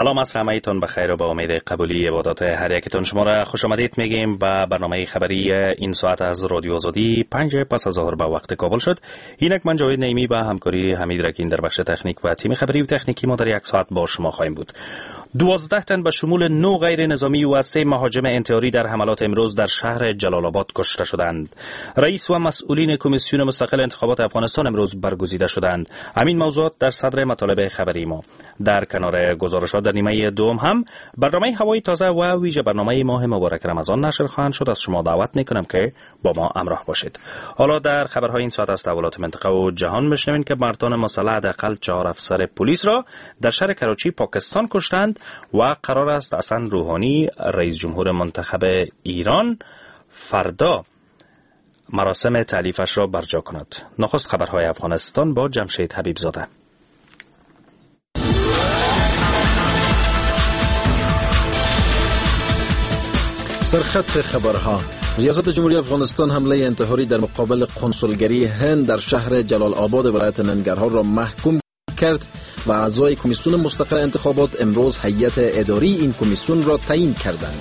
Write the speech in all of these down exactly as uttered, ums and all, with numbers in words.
سلام از همه‌تون بخیر و با امید قبولی عبادات هر یکتون شما را خوش آمدید میگیم به برنامه خبری این ساعت از رادیو آزادی. پنج پس از ظهر به وقت کابل شد. اینک من جاوید نعیمی با همکاری حمید رکین در بخش تکنیک و تیم خبری و تکنیکی ما در یک ساعت با شما خواهیم بود. دوازده تن به شمول نه غیر نظامی و سه مهاجم انتحاری در حملات امروز در شهر جلال آباد کشته شدند. رئیس و مسئولین کمیسیون مستقل انتخابات افغانستان امروز برگزیده شدند. همین موضوعات در صدر مطالب خبری ما. در کنار گزارشات در نیمه دوم هم برنامه هوای تازه و ویژه برنامه ماه مبارک رمضان نشر خواهند شد. از شما دعوت میکنم که با ما همراه باشید. حالا در خبرهای این ساعت از تحولات منطقه و جهان بشنوید که مردان مسلح حداقل چهار افسر پلیس را در شهر کراچی پاکستان کشتند و قرار است حسن روحانی رئیس جمهور منتخب ایران فردا مراسم تألیفش را برجا کند. نخست خبرهای افغانستان با جمشید حبیب زاده. سرخط خبرها: ریاست جمهوری افغانستان حمله انتحاری در مقابل قنسولگری هند در شهر جلال آباد ولایت ننگرهار را محکوم کرد و اعضای کمیسیون مستقل انتخابات امروز هیئت اداری این کمیسیون را تعیین کردند.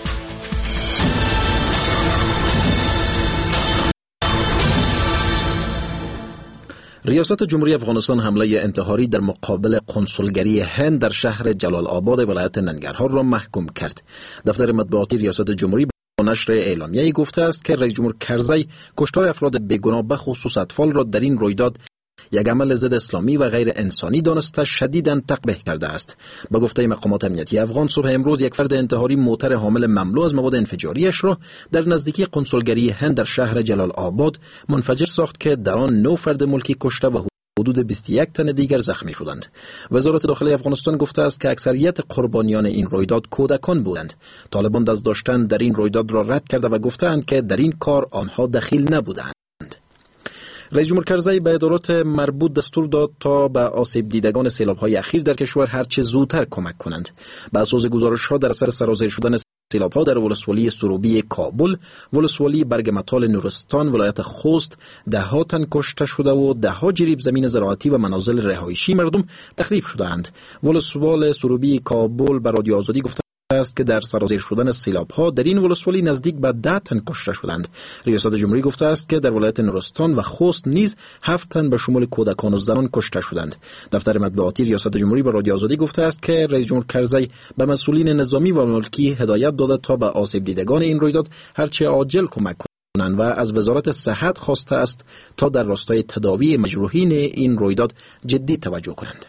ریاست جمهوری افغانستان حمله انتحاری در مقابل قنسولگری هند در شهر جلال آباد ولایت ننگرهار را محکوم کرد. دفتر مطبوعاتی ریاست جمهوری با نشر اعلامیه‌ای گفته است که رئیس جمهور کرزی کشتار افراد بیگناه به خصوص اطفال را در این رویداد یک عمل ضد اسلامی و غیر انسانی دانسته شدیداً تقبیح کرده است. به گفته مقامات امنیتی افغان، صبح امروز یک فرد انتحاری موتر حامل مملو از مواد انفجاریش را در نزدیکی قنسولگری هند در شهر جلال آباد منفجر ساخت که در آن نه فرد ملکی کشته و حدود بیست و یک تن دیگر زخمی شدند. وزارت داخلی افغانستان گفته است که اکثریت قربانیان این رویداد کودکان بودند. طالبان دست داشتن در این رویداد را رد کرده و گفتند که در این کار آنها دخیل نبودند. رئیس جمهور کرزی به ادارات مربوط دستور داد تا به آسیب دیدگان سیلاب‌های اخیر در کشور هرچه زودتر کمک کنند. به اساس گزارش‌ها در اثر سرازیر شدن سیلاب‌ها در ولسوالی سروبی کابل، ولسوالی برگمتال نورستان، ولایت خوست ده ها تن کشته شده و ده ها جریب زمین زراعتی و منازل رهایشی مردم تخریب شدند. ولسوال سروبی کابل به رادیو آزادی گفته است که در سرازیر شدن سیلاب‌ها در این ولسوالی نزدیک به ده تن کشته شدند. ریاست جمهوری گفته است که در ولایت نورستان و خوست نیز هفت تن به شمول کودکان و زنان کشته شدند. دفتر مطبوعاتی ریاست جمهوری به رادیو آزادی گفته است که رئیس جمهور کرزی به مسئولین نظامی و ملکی هدایت داده تا به آسیب دیدگان این رویداد هرچه عاجل کمک کنند و از وزارت صحت خواسته است تا در راستای تداوی مجروحین این رویداد جدی توجه کنند.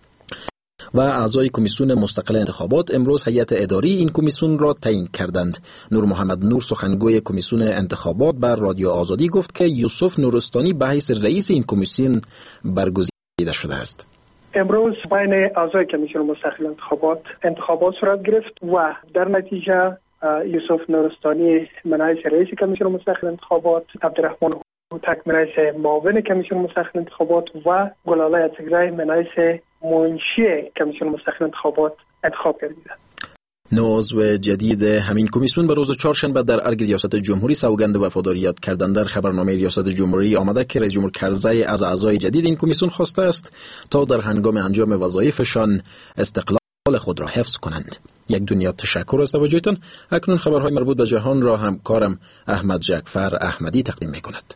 و اعضای کمیسیون مستقل انتخابات امروز هیئت اداری این کمیسیون را تعیین کردند. نور محمد نور سخنگوی کمیسیون انتخابات بر رادیو آزادی گفت که یوسف نورستانی به حیث رئیس این کمیسیون برگزیده شده است. امروز بین اعضای کمیسیون مستقل انتخابات انتخابات صورت گرفت و در نتیجه یوسف نورستانی من حیث رئیس کمیسیون مستقل انتخابات، عبدالرحمن هوتک من حیث معاون کمیسیون مستقل انتخابات و گلاله اتگرای من حیث منشی کمیسیون مستقل انتخابات انتخاب گردیدند. عضو جدید همین کمیسیون به روز چهارشنبه در ارگ ریاست جمهوری سوگند وفاداریت کردند. در خبرنامه ریاست جمهوری آمده که رئیس جمهور کرزی از اعضای جدید این کمیسیون خواسته است تا در هنگام انجام وظایفشان استقلال خود را حفظ کنند. یک دنیا تشکر از توجهتان. اکنون خبرهای مربوط به جهان را همکارم احمد جعفر احمدی تقدیم می‌کند.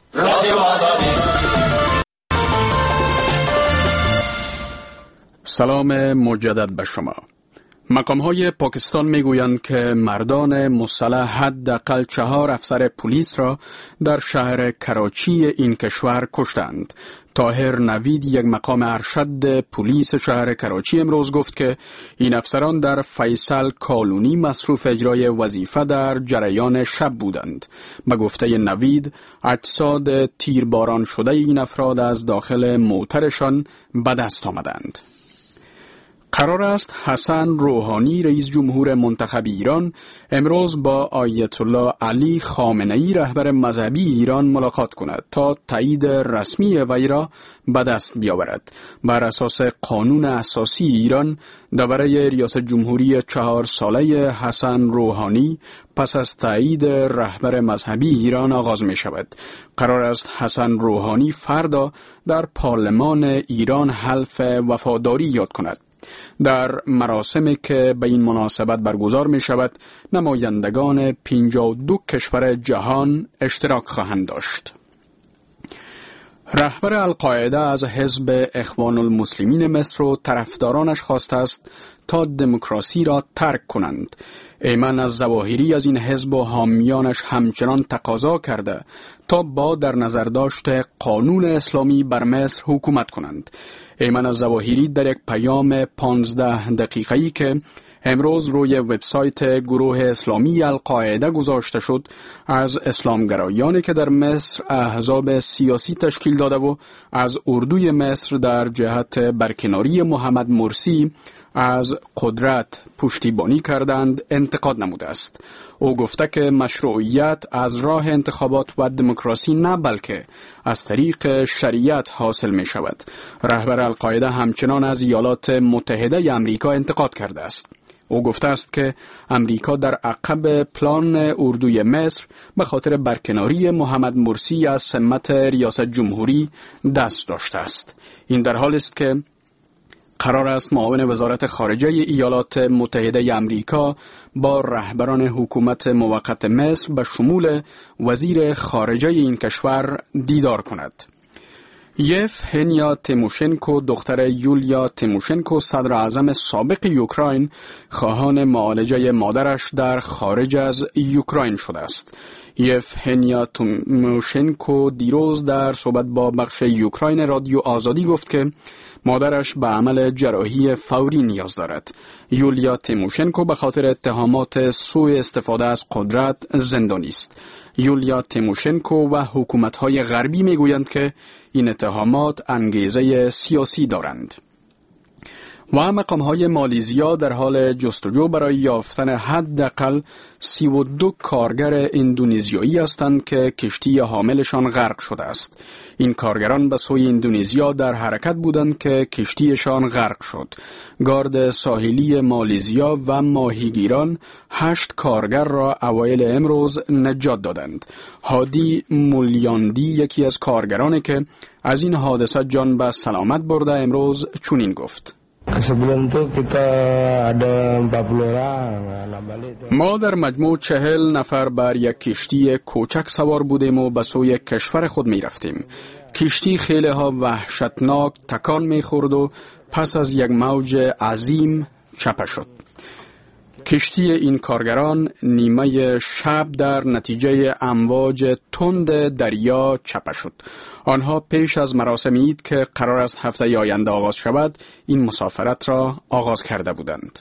سلام مجدد به شما. مقام‌های پاکستان میگویند که مردان مسلح حداقل چهار افسر پلیس را در شهر کراچی این کشور کشتند. طاهر نوید، یک مقام ارشد پلیس شهر کراچی، امروز گفت که این افسران در فیصل کالونی مصروف اجرای وظیفه در جریان شب بودند. به گفته نوید، اجساد تیرباران شده این افراد از داخل موترشان به دست آمدند. قرار است حسن روحانی رئیس جمهور منتخب ایران امروز با آیت الله علی خامنه‌ای رهبر مذهبی ایران ملاقات کند تا تایید رسمی وی را به دست بیاورد. بر اساس قانون اساسی ایران دوره ریاست جمهوری چهار ساله حسن روحانی پس از تایید رهبر مذهبی ایران آغاز می شود. قرار است حسن روحانی فردا در پارلمان ایران حلف وفاداری یاد کند. در مراسمی که به این مناسبت برگزار می شود نمایندگان پنجاه و دو کشور جهان اشتراک خواهند داشت. رهبر القاعده از حزب اخوان المسلمین مصر و طرفدارانش خواسته است تا دموکراسی را ترک کنند. ایمن الظواهری از این حزب و حامیانش همچنان تقاضا کرده تا با در نظر داشته قانون اسلامی بر مصر حکومت کنند. ایمن الظواهری در یک پیام پانزده دقیقه‌ای که امروز روی وبسایت گروه اسلامی القاعده گذاشته شد، از اسلامگرایانی که در مصر احزاب سیاسی تشکیل داده و از اردوی مصر در جهت برکناری محمد مرسی از قدرت پشتیبانی کردند انتقاد نموده است. او گفته که مشروعیت از راه انتخابات و دموکراسی نه بلکه از طریق شریعت حاصل می شود. رهبر القاعده همچنان از ایالات متحده امریکا انتقاد کرده است. او گفته است که امریکا در عقب پلان اردوی مصر به خاطر برکناری محمد مرسی از سمت ریاست جمهوری دست داشته است. این در حالی است که قرار است معاون وزارت خارجه ایالات متحده امریکا با رهبران حکومت موقت مصر به شمول وزیر خارجه این کشور دیدار کند. یفهنیا تیموشنکو دختر یولیا تیموشنکو صدر اعظم سابق یوکراین خواهان معالجه مادرش در خارج از یوکراین شده است. یفهنیا تیموشنکو دیروز در صحبت با بخش یوکراین رادیو آزادی گفت که مادرش به عمل جراحی فوری نیاز دارد. یولیا تیموشنکو به خاطر اتهامات سوء استفاده از قدرت زندانی است. یولیا تیموشنکو و حکومت‌های غربی میگویند که این اتهامات انگیزه سیاسی دارند. و مقام‌های مالیزیا در حال جستجو برای یافتن حداقل سی و دو کارگر اندونزیایی هستند که کشتی حاملشان غرق شده است. این کارگران به سوی اندونزیا در حرکت بودند که کشتیشان غرق شد. گارد ساحلی مالیزیا و ماهیگیران هشت کارگر را اوایل امروز نجات دادند. هادی مولیاندی یکی از کارگرانی که از این حادثه جان به سلامت برده امروز چنین گفت: ما در مجموع چهل نفر بر یک کشتی کوچک سوار بودیم و به سوی کشور خود می رفتیم. کشتی خیلی ها وحشتناک تکان می خورد و پس از یک موج عظیم چپه شد. کشتی این کارگران نیمه شب در نتیجه امواج تند دریا چپه شد. آنها پیش از مراسم عید که قرار است هفته آینده آغاز شود این مسافرت را آغاز کرده بودند.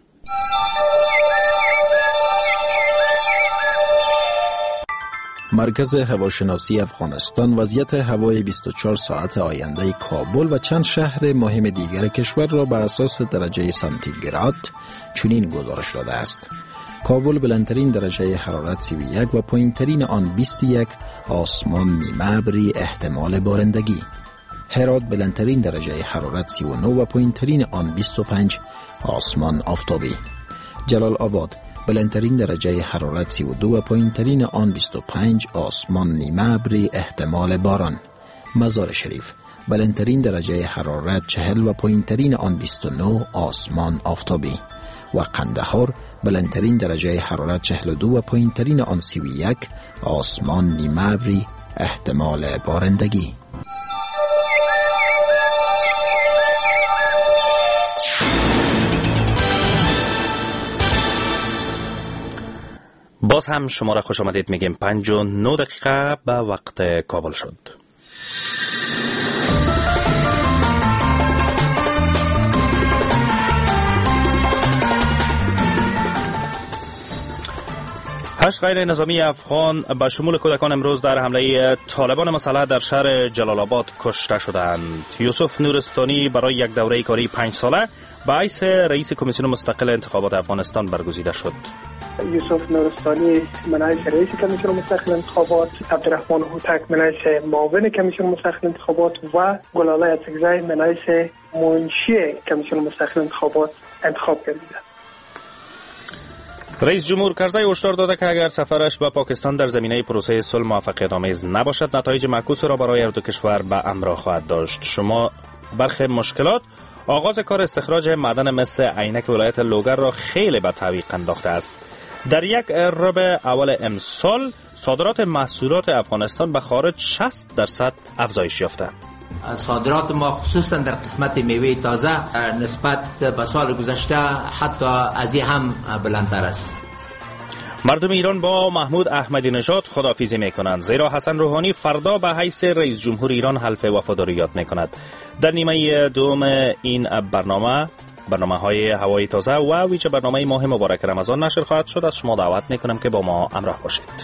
مرکز هواشناسی افغانستان وضعیت هوای بیست و چهار ساعت آینده کابل و چند شهر مهم دیگر کشور را به اساس درجه سانتیگراد چنین گزارش داده است: کابل بلندترین درجه حرارت سی و یک و پایینترین آن بیست و یک، آسمان نیمه ابری احتمال بارندگی. هرات بلندترین درجه حرارت سی و نه و پایینترین آن بیست و پنج، آسمان آفتابی. جلال آباد بلندترین درجه حرارت سی و دو و پایینترین آن بیست و پنج، آسمان نیمه ابری احتمال باران. مزار شریف بلندترین درجه حرارت چهل و پایینترین آن بیست و نه، آسمان آفتابی. و قندهار بلندترین درجه حرارت چهل و دو و پایینترین آن سی و یک، آسمان نیمه ابری احتمال بارندگی. باز هم شما را خوش آمدید میگیم. پنج و نه دقیقه به وقت کابل شد. هشت غیر نظامی افغان به شمول کودکان امروز در حمله طالبان مسلح در شهر جلال آباد کشته شدند. یوسف نورستانی برای یک دوره کاری پنج ساله به حیث رئیس کمیسیون مستقل انتخابات افغانستان برگزیده شد. یوسف نورستانی من حیث رئیس کمیسیون مستقل انتخابات، عبدالرحمن هوتک من حیث معاون کمیسیون مستقل انتخابات و گلاله اتکزی من حیث منشی کمیسیون مستقل انتخابات انتخاب گردیدند. رئیس جمهور کرزی هشدار داده که اگر سفرش به پاکستان در زمینه پروسه صلح موفقیت آمیز نباشد، نتایج معکوس را برای هر دو کشور به همراه خواهد داشت. شما برخی مشکلات آغاز کار استخراج معدن مس عینک ولایت لوگر را خیلی به تعویق انداخته است. در یک ربع اول امسال صادرات محصولات افغانستان به خارج شصت درصد افزایش یافته. صادرات ما خصوصا در قسمت میوه تازه نسبت به سال گذشته حتی از این هم بلندتر است. مردم ایران با محمود احمدی نژاد خداحافظی میکنند، زیرا حسن روحانی فردا به حیث رئیس جمهور ایران حلف وفاداریت میکند. در نیمه دوم این برنامه برنامه های هوای تازه و ویژه برنامه ماه مبارک رمضان نشر خواهد شد. از شما دعوت میکنم که با ما همراه باشید.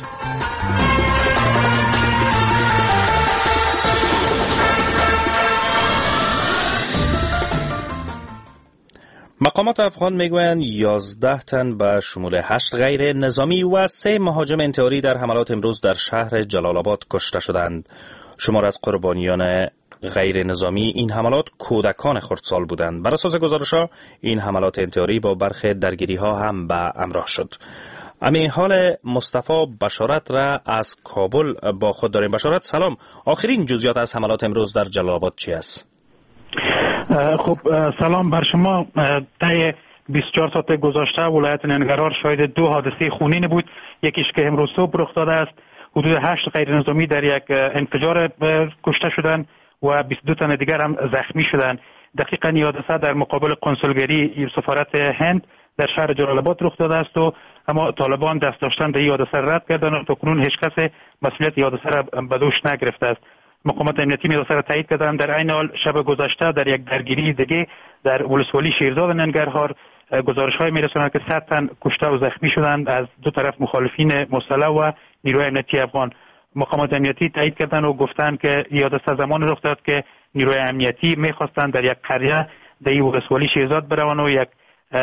مقامات افغان میگویند یازده تن به شمول هشت غیر نظامی و سه مهاجم انتحاری در حملات امروز در شهر جلال آباد کشته شدند. شمار از قربانیان غیر نظامی این حملات کودکان خردسال بودند. بر اساس گزارش‌ها این حملات انتحاری با برخی درگیری‌ها هم به همراه شد. امی حال مصطفی بشارت را از کابل با خود داریم. بشارت سلام، آخرین جزئیات از حملات امروز در جلال آباد چی است؟ خب سلام بر شما. طی بیست و چهار ساعت گذشته ولایت ننگرهار شاهد دو حادثه خونین بود. یکیش که امروز صبح رخ داده است. حدود هشت غیر نظامی در یک انفجار کشته شدند و بیست و دو تن دیگر هم زخمی شدند. دقیقاً این حادثه در مقابل کنسولگری سفارت هند در شهر جلال آباد رخ داده است و اما طالبان دست داشتن به این حادثه رد کردند و تاکنون هیچ کس مسئولیت این حادثه را به دوش نگرفته است. مقامات امنیتی حادثه را تایید کردند. در عین حال شب گذشته در یک درگیری دیگه در ولسوالی شیرزاد ننگرهار گزارش‌های می‌رساند که صد تن کشته و زخمی شدند از دو طرف مخالفین مسلح و نیروی امنیتی افغان. مقامات امنیتی تایید کردند و گفتند که این حادثه زمان رخ داد که نیروی امنیتی می‌خواستند در یک قریه در این ولسوالی شیرزاد بروند و یک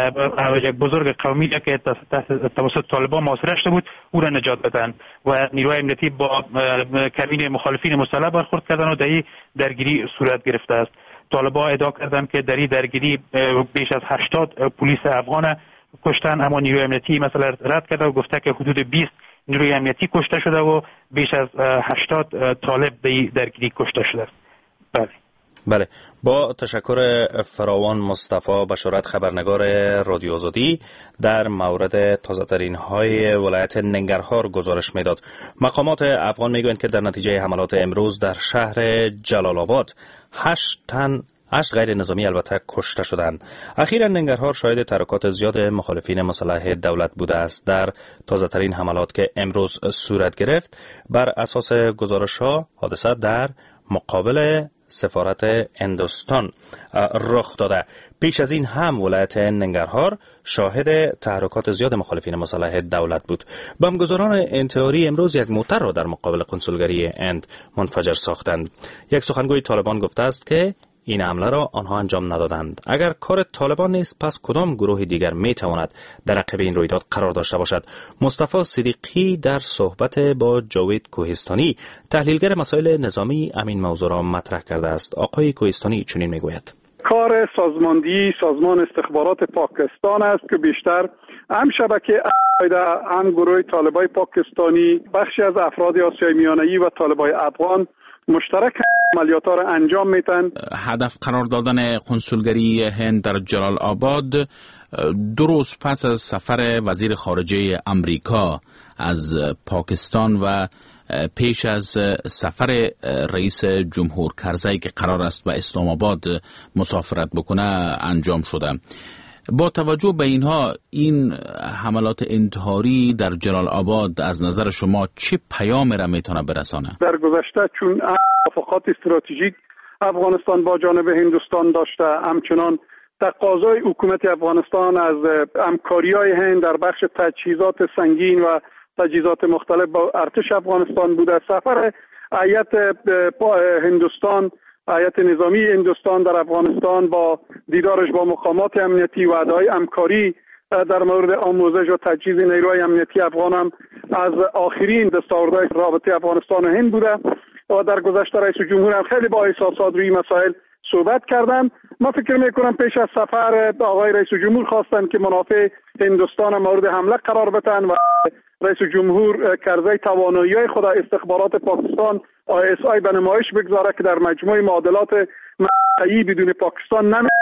یک بزرگ قومی که توسط طالبان محاصره شده بود او را نجات بدن و نیروی امنیتی با کمین مخالفین مسلح برخورد کردند و در این درگیری صورت گرفته است. طالبان ادعا کردند که در این درگیری بیش از هشتاد پلیس افغان کشتن، اما نیروی امنیتی مثلا رد کرده و گفته که حدود بیست نیروی امنیتی کشته شده و بیش از هشتاد طالب در این درگیری کشته شده است. بله بله، با تشکر فراوان مصطفی بشارت خبرنگار رادیو آزادی در مورد تازه‌ترین های ولایت ننگرهار گزارش میداد. مقامات افغان میگویند که در نتیجه حملات امروز در شهر جلال آباد هشت تن هشت غیر نظامی البته کشته شدند. اخیرا ننگرهار شاهد ترکات زیاد مخالفین مسلح دولت بوده است. در تازه‌ترین حملات که امروز صورت گرفت بر اساس گزارش‌ها حادثه در مقابل سفارت هندوستان رخ داده. پیش از این هم ولایت ننگرهار شاهد تحرکات زیاد مخالفین مسلح دولت بود. بمبگذاران انتحاری امروز یک موتر را در مقابل کنسولگری هند منفجر ساختند. یک سخنگوی طالبان گفته است که این حمله را آنها انجام ندادند. اگر کار طالبان نیست پس کدام گروه دیگر می تواند در عقب این رویداد قرار داشته باشد؟ مصطفی صدیقی در صحبت با جاوید کوهستانی تحلیلگر مسائل نظامی همین موضوع را مطرح کرده است. آقای کوهستانی چنین میگوید: کار سازماندهی سازمان استخبارات پاکستان است که بیشتر هم شبکه هم گروه طالبای پاکستانی، بخشی از افراد آسیای میانه‌ای و طالبای افغان مشترک عملیات را انجام میتن. هدف قرار دادن کنسولگری هند در جلال آباد دو روز پس از سفر وزیر خارجه امریکا از پاکستان و پیش از سفر رئیس جمهور کرزی که قرار است به اسلام آباد مسافرت بکنه انجام شده. با توجه به اینها این حملات انتحاری در جلال آباد از نظر شما چه پیام را میتونه برسانه؟ در گذشته چون موافقات استراتژیک افغانستان با جانب هندوستان داشته، همچنان تقاضای حکومت افغانستان از همکاری‌های هند در بخش تجهیزات سنگین و تجهیزات مختلف با ارتش افغانستان بوده. سفر هیئت هندوستان هیئت نظامی هندوستان در افغانستان با دیدارش با مقامات امنیتی و ادعای همکاری در مورد آموزش و تجهیز نیروهای امنیتی افغان هم از آخرین دستاوردهای رابطه افغانستان و هند بوده و در گذشته رئیس جمهور هم خیلی با احساسات روی مسائل صحبت کردن. ما فکر میکنم پیش از سفر آقای رئیس جمهور خواستن که منافع هندوستان مورد حمله قرار بدن و رئیس جمهور کرزی توانایی‌های خود استخبارات پاکستان آی اس آی به نمایش بگذاره که در مجموع معادلات منطقه‌ای بدون پاکستان نمی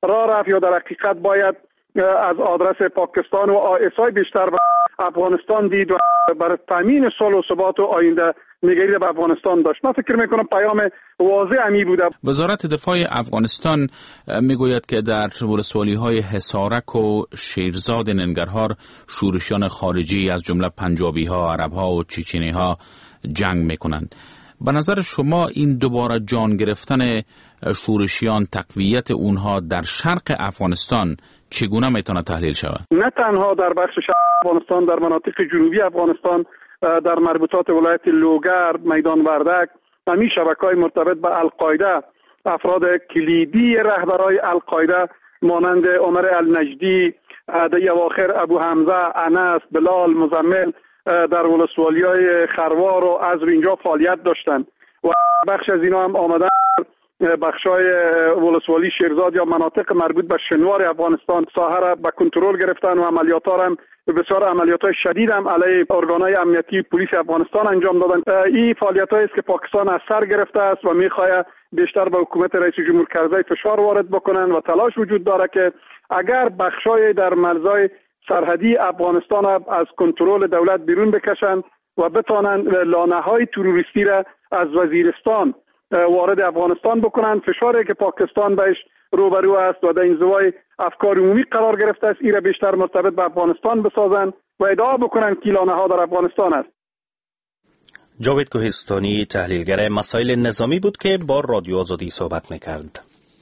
راه رفت یا در حقیقت باید از آدرس پاکستان و آی اس آی بیشتر به افغانستان دید و برای تامین صلح و ثبات و آینده نگری به افغانستان داشت. من فکر میکنم پیام واضح امی بوده. وزارت دفاع افغانستان میگوید که در ولسوالی های حصارک و شیرزاد ننگرهار شورشیان خارجی از جمله پنجابی ها، عرب ها و چیچنی ها جنگ میکنند. به نظر شما این دوباره جان گرفتن شورشیان، تقویت اونها در شرق افغانستان چگونه میتونه تحلیل شود؟ نه تنها در بخش شرق افغانستان، در مناطق جنوبی افغانستان، در مربوطات ولایت لوگرد، میدان وردک، همین شبکه‌های مرتبط به القاعده، افراد کلیدی رهبرای القاعده مانند عمر النجدی، در اواخر ابو حمزه، انس، بلال، مزمل در ولسوالی‌های خروار و عزر اینجا فعالیت داشتند و بخش از اینا هم آمدن بخشای ولسوالی شیرزاد یا مناطق مربوط به شنوار افغانستان ساحه را به کنترل گرفتن و عملیات‌ها هم بسیار عملیات‌های شدید هم علیه ارگان‌های امنیتی پلیس افغانستان انجام دادن. این فعالیت‌هایی است که پاکستان از سر گرفته است و می‌خواهد بیشتر به حکومت رئیس جمهور کرزی فشار وارد بکنن و تلاش وجود داره که اگر بخشای در مرزهای سرحدی افغانستان از کنترل دولت بیرون بکشن و بتانن لانه‌های تروریستی را از وزیرستان وارد افغانستان بکنن، فشاری که پاکستان بهش روبرو است و در انزوای افکار عمومی قرار گرفته است، این را بیشتر مرتبط به افغانستان بسازن و ادعا بکنن که لانه‌ها در افغانستان است. جاوید کوهستانی تحلیلگر مسائل نظامی بود که با رادیو آزادی صحبت می‌کرد.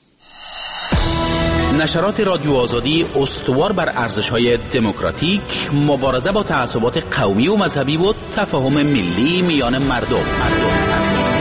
نشرات رادیو آزادی استوار بر ارزش‌های دموکراتیک، مبارزه با تعصبات قومی و مذهبی و تفاهم ملی میان مردم. مردم.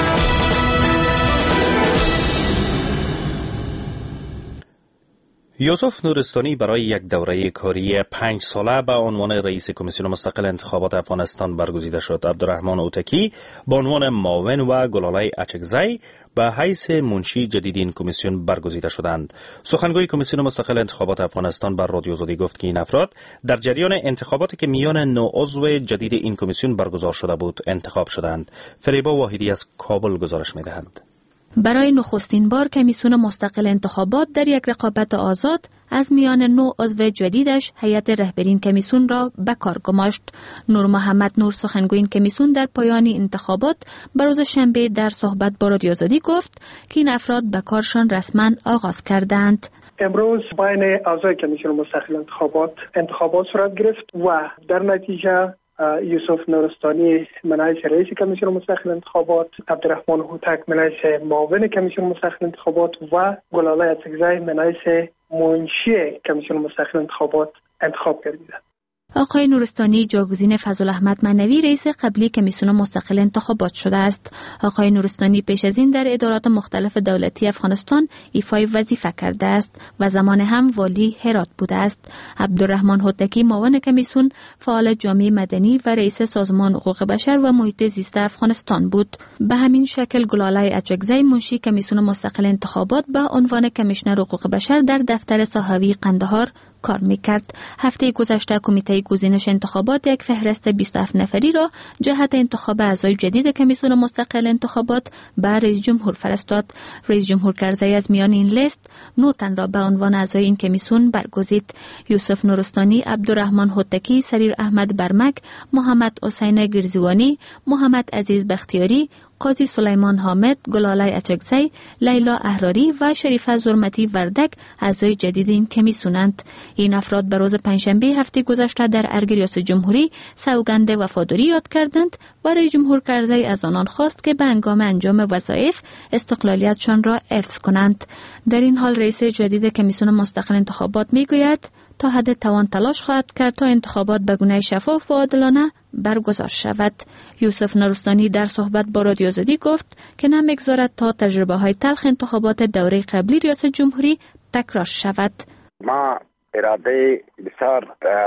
یوسف نورستانی برای یک دوره کاری پنج ساله به عنوان رئیس کمیسیون مستقل انتخابات افغانستان برگزیده شد. عبدالرحمن اوتکی به عنوان معاون و گلالای اچکزی به حیث منشی جدید این کمیسیون برگزیده شدند. سخنگوی کمیسیون مستقل انتخابات افغانستان بر رادیو آزادی گفت که این افراد در جریان انتخاباتی که میان نو عضو جدید این کمیسیون برگزار شده بود انتخاب شدند. فریبا واحدی از کابل گزارش می‌دهند. برای نخستین بار کمیسیون مستقل انتخابات در یک رقابت آزاد از میان نو عضو جدیدش هیئت رهبرین کمیسیون را به کار گماشت. نور محمد نور سخنگوی این کمیسیون در پایان انتخابات به روز شنبه در صحبت با رادیو آزادی گفت که این افراد به کارشان رسما آغاز کردند. امروز بین اعضای کمیسیون مستقل انتخابات انتخابات صورت گرفت و در نتیجه یوسف نورستانی منایس رئیس کمیسیون مستقل انتخابات، عبدالرحمن هوتک منایس معاون کمیسیون مستقل انتخابات و گلالای اچکزی منایس منشی کمیسیون مستقل انتخابات انتخاب گردیدند. آقای نورستانی جاگزین فضل احمد منوی رئیس قبلی کمیسیون مستقل انتخابات شده است. آقای نورستانی پیش از این در ادارات مختلف دولتی افغانستان ایفای وظیفه کرده است و زمان هم والی هرات بوده است. عبدالرحمن هوتکی معاون کمیسیون، فعال جامعه مدنی و رئیس سازمان حقوق بشر و محیط زیست افغانستان بود. به همین شکل گلالای اچکزی منشی کمیسیون مستقل انتخابات به عنوان کمیشنر حقوق بشر در دفتر ساحوی قندهار کار میکرد. هفته گذشته کمیته گزینش انتخابات یک فهرست بیست و هفت نفری را جهت انتخاب اعضای جدید کمیسیون مستقل انتخابات به رئیس جمهور فرستاد. رئیس جمهور کرزی از میان این لیست نه تن را به عنوان اعضای این کمیسیون برگزید: یوسف نورستانی، عبدالرحمن هوتکی، سریر احمد برمک، محمد حسین گرزوانی، محمد عزیز بختیاری، قاضی سلیمان حامد، گلالای اچکزی، لیلا احراری و شریفه زرمتی وردک اعضای جدید این کمیسیونند. این افراد به روز پنجشنبه هفته گذشته در ارگ ریاست جمهوری سوگند وفاداری یاد کردند و رئیس جمهور کرزی از آنان خواست که به هنگام انجام وظایف استقلالیتشان را حفظ کنند. در این حال رئیس جدید کمیسیون مستقل انتخابات میگوید تا حد توان تلاش خواهد کرد تا انتخابات به گونه شفاف و عادلانه برگزار شود. یوسف نورستانی در صحبت با رادیو آزادی گفت که نمیگذارد تا تجربه های تلخ انتخابات دوره قبلی ریاست جمهوری تکرار شود. ما اراده بسیار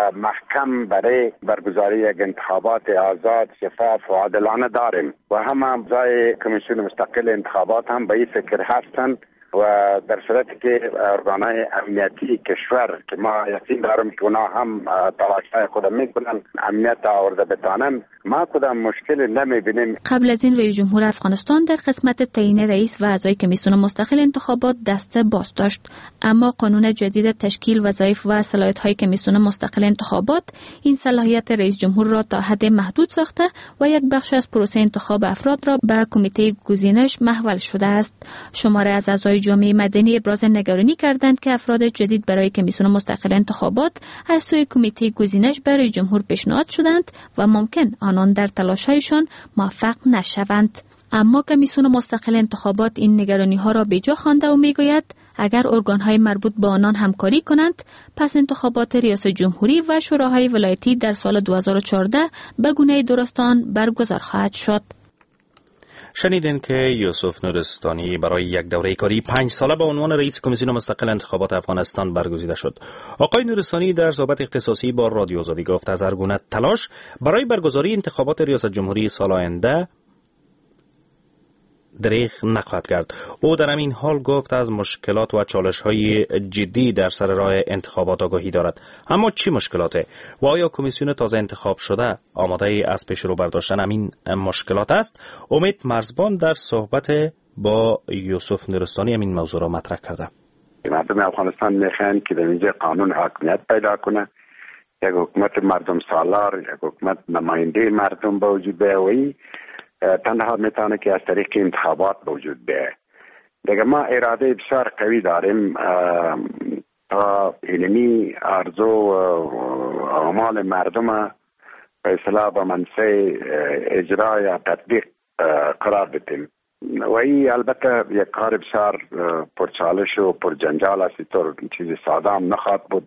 محکم برای برگزاری یک انتخابات آزاد، شفاف و عادلانه داریم و هم اعضای کمیسیون مستقل انتخابات هم به این فکر هستند و در صورتی که ارگانهای امنیتی کشور که ما یقین دارم که اونا هم تلاش‌های خود میکنن امنیت آورده بتانن، ما کدام مشکل نمیبینیم. قبل از این رئیس جمهور افغانستان در قسمت تعیین رئیس و اعضای کمیسیون مستقل انتخابات دست باز داشت، اما قانون جدید تشکیل وظایف و صلاحیت‌های کمیسیون مستقل انتخابات این صلاحیت رئیس جمهور را تا حد محدود ساخته و یک بخش از پروسه انتخاب افراد را به کمیته گزینش محول شده است. شماره از اعضای جامعه مدنی ابراز نگرانی کردند که افراد جدید برای کمیسیون مستقل انتخابات از سوی کمیته گزینش برای جمهور پیشنهاد شدند و ممکن آنان در تلاش‌هایشان موفق نشوند. اما کمیسیون مستقل انتخابات این نگرانی ها را بیجا خوانده و میگوید اگر ارگان‌های مربوط با آنان همکاری کنند، پس انتخابات ریاست جمهوری و شوراهای ولایتی در سال دو هزار و چهارده به گونه درستان برگزار خواهد شد. شنیدین که یوسف نورستانی برای یک دوره کاری پنج ساله به عنوان رئیس کمیسیون مستقل انتخابات افغانستان برگزیده شد. آقای نورستانی در صحبت اختصاصی با رادیو آزادی گفت از هر گونه تلاش برای برگزاری انتخابات ریاست جمهوری سال آینده دریغ نخواهد کرد. او در همین حال گفت از مشکلات و چالش‌های جدی در سر راه انتخابات آگاهی دارد. اما چی مشکلاته؟ و آیا کمیسیون تازه انتخاب شده آماده ای از پیش رو برداشتن همین مشکلات است؟ امید مرزبان در صحبت با یوسف نورستانی همین موضوع را مطرح کرده. مردم افغانستان میخواهند که در اینجا قانون حاکمیت پیدا کنه، یک حکومت مردم سالار، یک حکومت نماینده مردم به وجود بیاید. تنها میتونه که از طریق انتخابات وجود بیاید. دیگه ما اراده بسیار قوی داریم تا علمی ارزو و اعمال مردم به اصطلاح به منصه اجرا یا تطبیق قرار بدیم و این البته یک کار بسیار پرچالش و پرجنجال است، طور چیز ساده هم نخواهد بود،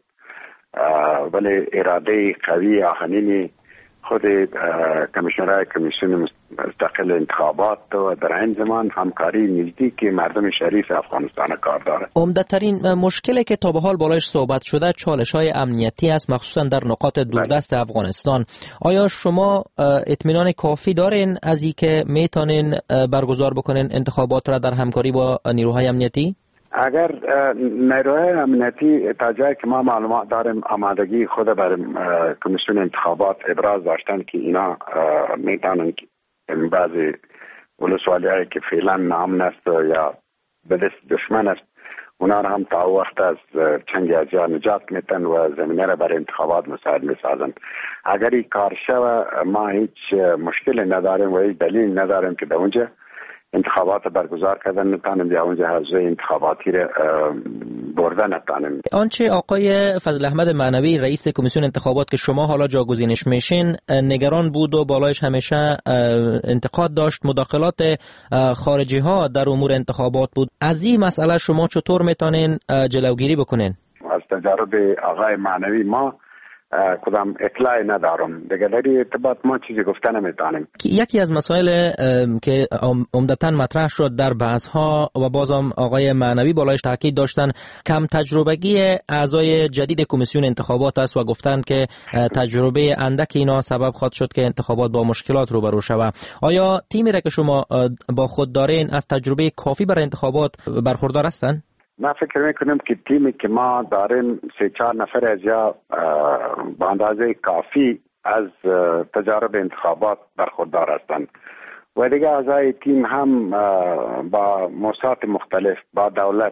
ولی اراده قوی آخرینی خود کمیشنرهای کمیسیون مستقل انتخابات و در این زمان همکاری نزدیک مردم شریف افغانستان کار داره. عمده‌ترین مشکلی که تا به حال بالایش صحبت شده چالش‌های امنیتی است، مخصوصا در نقاط دوردست افغانستان. آیا شما اطمینان کافی دارین از اینکه میتونین برگزار بکنین انتخابات را در همکاری با نیروهای امنیتی؟ اگر نیروهای امنیتی تا جایی که ما معلومات داریم آمادگی خود بر کمیسیون انتخابات ابراز داشتن که اینا میتونن بعضی ولسوالی هایی که فعلا نام است یا به دست دشمن است اونا را هم تا وقت از چنگ ازیا نجات میتن و زمینه را برای انتخابات مساعد میسازن. اگر این کار شوه ما هیچ مشکل نداریم و هیچ دلیل نداریم که در اونجا انتخابات برگزار کردن نتانیم یا اونجا حوزه انتخاباتی را بردن نتانیم. آنچه آقای فضل احمد معنوی رئیس کمیسیون انتخابات که شما حالا جاگزینش میشین نگران بود و بالایش همیشه انتقاد داشت مداخلات خارجی ها در امور انتخابات بود. از این مسئله شما چطور میتونین جلوگیری بکنین؟ از تجارب آقای معنوی ما کدام اطلاعی ندارم، دیگه در ارتباط ما چیزی گفته نمیتونیم. یکی از مسائل که عمدتاً مطرح شد در بحث ها و بازم آقای معنوی بالایش تاکید داشتن کم تجربگی اعضای جدید کمیسیون انتخابات است و گفتند که تجربه اندک اینا سبب خواهد شد که انتخابات با مشکلات روبرو شود. آیا تیمی را که شما با خود دارین از تجربه کافی برای انتخابات برخوردار هستند؟ من فکر میکنم که تیمی که ما داریم سه چهار نفر از یا به اندازه کافی از تجارب انتخابات برخوردار هستند و دیگه اعضای تیم هم با موسسات مختلف با دولت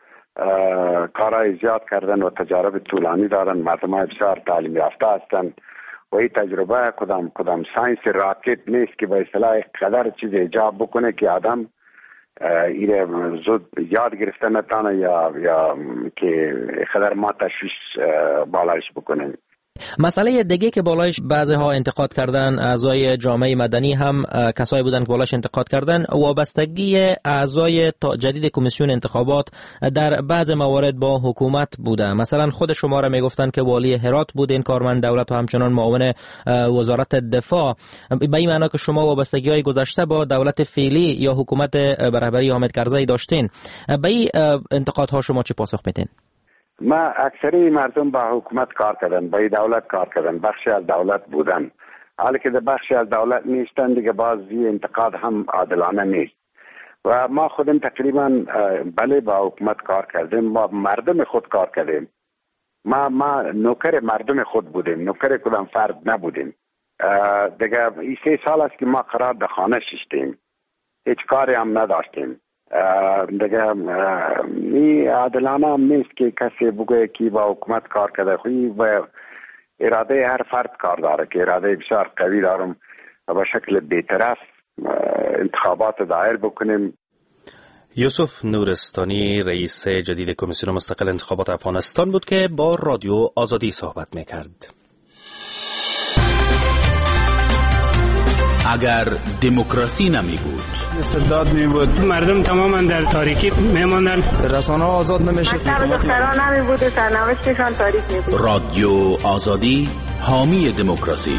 کارهای زیاد کردن و تجارب طولانی دارن، مردم های بسیار تعلیم یافته هستند و این تجربه کدام کدام ساینس راکت نیست که به اصطلاح قدر چیز ایجاب بکنه که آدم ایره زود یاد گرفته نتانه یا یا که خدر ما تشویش بالایش بکنیم. مسئله دیگه که بالایش بعضی ها انتقاد کردن اعضای جامعه مدنی هم کسایی بودن که بالایش انتقاد کردن وابستگی اعضای جدید کمیسیون انتخابات در بعض موارد با حکومت بوده. مثلا خود شما را میگفتن که والی هرات بودین کارمند دولت و همچنان معاون وزارت دفاع، به این معنی که شما وابستگی های گذشته با دولت فعلی یا حکومت به رهبری حامد کرزی داشتین. به این انتقادها شما چه پاسخ میدین؟ ما اکثری مردم با حکومت کار کردن، با دولت کار کردن، بخشی از دولت بودن. حالی که در بخشی از دولت نیستن دیگه بازی انتقاد هم عادلانه نیست و ما خودم تقریبا بله با حکومت کار کردیم، ما مردم خود کار کردیم. ما ما نوکر مردم خود بودیم، نوکر کدام فرد نبودیم. دیگه این سه سال است که ما قرار در خانه ششتیم، هیچ کاری هم نداشتیم. دیگه این عادلانه هم نیست که کسی بگه که با حکومت کار کرده. خوی و اراده هر فرد کار داره که اراده بسیار قوی دارم و با شکل بی‌طرف انتخابات دایر بکنیم. یوسف نورستانی رئیس جدید کمیسیون مستقل انتخابات افغانستان بود که با رادیو آزادی صحبت میکرد. اگر دموکراسی نمی بود، استبداد می بود، مردم تماما در تاریکی میماندن، رسانه ها آزاد نمیشد، دختران نمی بود و سرنوشتشان تاریک می بود. رادیو آزادی حامی دموکراسی.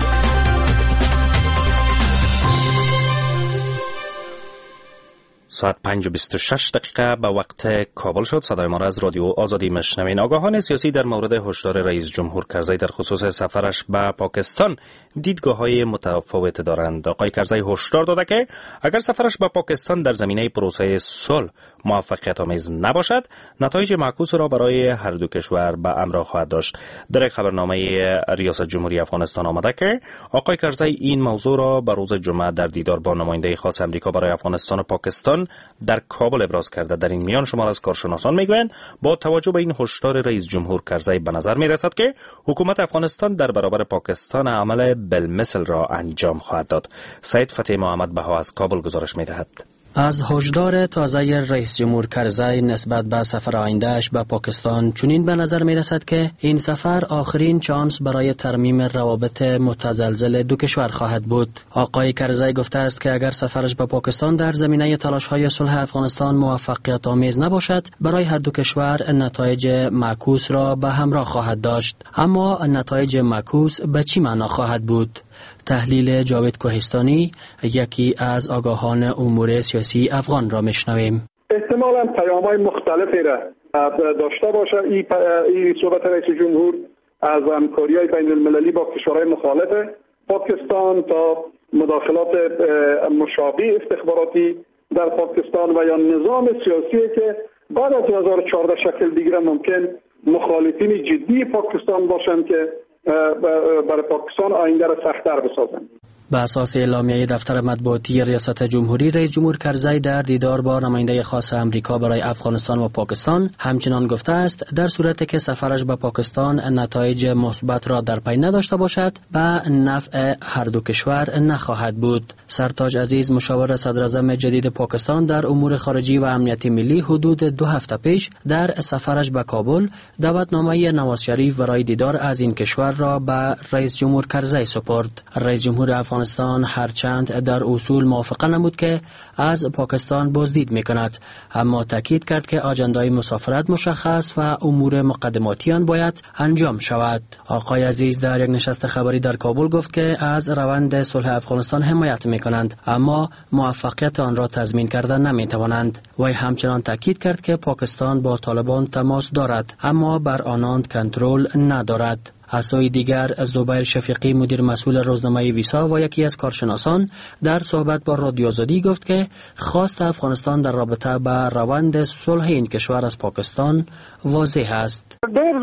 ساعت پنج و بیست و شش دقیقه به وقت کابل شد. صدای ما را از رادیو آزادی میشنوین. آگاهان سیاسی در مورد هشدار رئیس جمهور کرزی در خصوص سفرش به پاکستان دیدگاه‌های متفاوت دارند. آقای کرزی هشدار داده که اگر سفرش به پاکستان در زمینه پروسه صلح موفقیت آمیز نباشد، نتایج معکوس را برای هر دو کشور به همراه خواهد داشت. در خبرنامه ریاست جمهوری افغانستان آمده که آقای کرزی این موضوع را به روز جمعه در دیدار با نماینده خاص امریکا برای افغانستان و پاکستان در کابل ابراز کرده. در این میان شمار از کارشناسان میگویند با توجه به این هشدار رئیس جمهور کرزی به نظر میرسد که حکومت افغانستان در برابر پاکستان عمل بالمثل را انجام خواهد داد. سید فتح محمد بها از کابل گزارش میدهد. از هشدار تازه رئیس جمهور کرزی نسبت به سفر آیندهش به پاکستان چنین به نظر می رسد که این سفر آخرین چانس برای ترمیم روابط متزلزل دو کشور خواهد بود. آقای کرزی گفته است که اگر سفرش به پاکستان در زمینه تلاش‌های صلح افغانستان موفقیت آمیز نباشد، برای هر دو کشور نتایج معکوس را به همراه خواهد داشت. اما نتایج معکوس به چه معنا خواهد بود؟ تحلیل جاوید کوهستانی، یکی از آگاهان امور سیاسی افغان را میشنویم. احتمالاً پیام‌های مختلفی را داشته باشه این ای صحبت رئیس جمهور از همکاری‌های بین المللی با کشورهای مخالف پاکستان تا مداخلات مشابه استخباراتی در پاکستان و یا نظام سیاسی که بعد از دو هزار و چهارده شکل بگیره، ممکن مخالفین جدی پاکستان باشند که برای پاکستان آینده را سخت‌تر بسازند. به اساس اعلامیه دفتر مطبوعاتی ریاست جمهوری، رئیس جمهور کرزی در دیدار با نماینده خاص امریکا برای افغانستان و پاکستان همچنان گفته است در صورتی که سفرش به پاکستان نتایج مثبت را در پی نداشته باشد، به نفع هر دو کشور نخواهد بود. سرتاج عزیز، مشاور صدر اعظم جدید پاکستان در امور خارجی و امنیت ملی، حدود دو هفته پیش در سفرش به کابل دعوتنامه نواز شریف برای دیدار از این کشور را به رئیس جمهور کرزی سپرد. رئیس جمهور افغانستان هرچند در اصول موافقه نمود که از پاکستان بازدید میکند، اما تاکید کرد که آجندای مسافرت مشخص و امور مقدماتی آن باید انجام شود. آقای عزیز در یک نشست خبری در کابل گفت که از روند صلح افغانستان حمایت میکنند، اما موفقیت آن را تضمین کردن نمیتوانند. وی همچنان تاکید کرد که پاکستان با طالبان تماس دارد، اما بر آنان کنترل ندارد. از سوی دیگر، زبیر شفیقی، مدیر مسئول روزنامه ویسا و یکی از کارشناسان، در صحبت با رادیو آزادی گفت که خواست افغانستان در رابطه با روند صلح این کشور از پاکستان واضح است.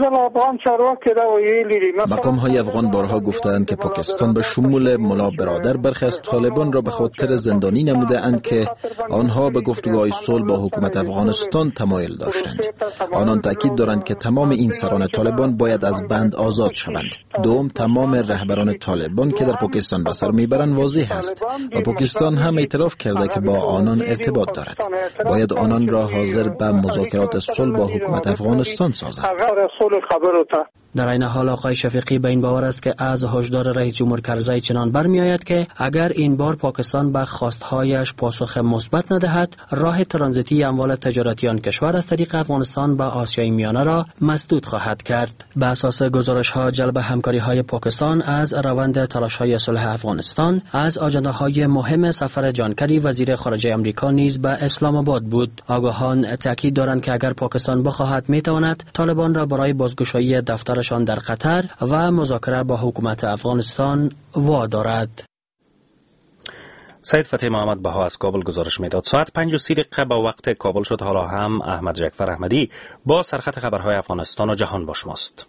مقام های افغان بارها گفتند که پاکستان به شمول ملا برادر برخی از طالبان را به خاطر زندانی نموده اند که آنها به گفتگوهای صلح با حکومت افغانستان تمایل داشتند. آنان تاکید دارند که تمام این سران طالبان باید از بند آزاد شوند. دوم، تمام رهبران طالبان که در پاکستان به سر میبرند واضح است و پاکستان هم اعتراف کرده که با آنان ارتباط دارد. باید آنان را حاضر به مذاکرات صلح با حکومت افغانستان سازد. در این حال آقای شفیقی به این باور است که از هشدار رئیس جمهور کرزی چنان برمیآید که اگر این بار پاکستان به خواستهایش پاسخ مثبت ندهد، راه ترانزیتی اموال تجارتی آن کشور از طریق افغانستان به آسیای میانه را مسدود خواهد کرد. به اساس گزارش‌ها، جلب همکاری‌های پاکستان از روند تلاش‌های صلح افغانستان از آجنده‌های مهم سفر جان کری وزیر خارجه آمریکا نیز به اسلام آباد بود. آگاهان تاکید دارند که اگر پاکستان بخواهد میتواند طالبان را برای بازگشایی دفتر شان در قطر و مذاکره با حکومت افغانستان وادارد. سید فتح محمد بها از کابل گزارش میداد. ساعت پنج و سی دقیقه با وقت کابل شد. حالا هم احمد جعفر احمدی با سرخط خبرهای افغانستان و جهان با شماست.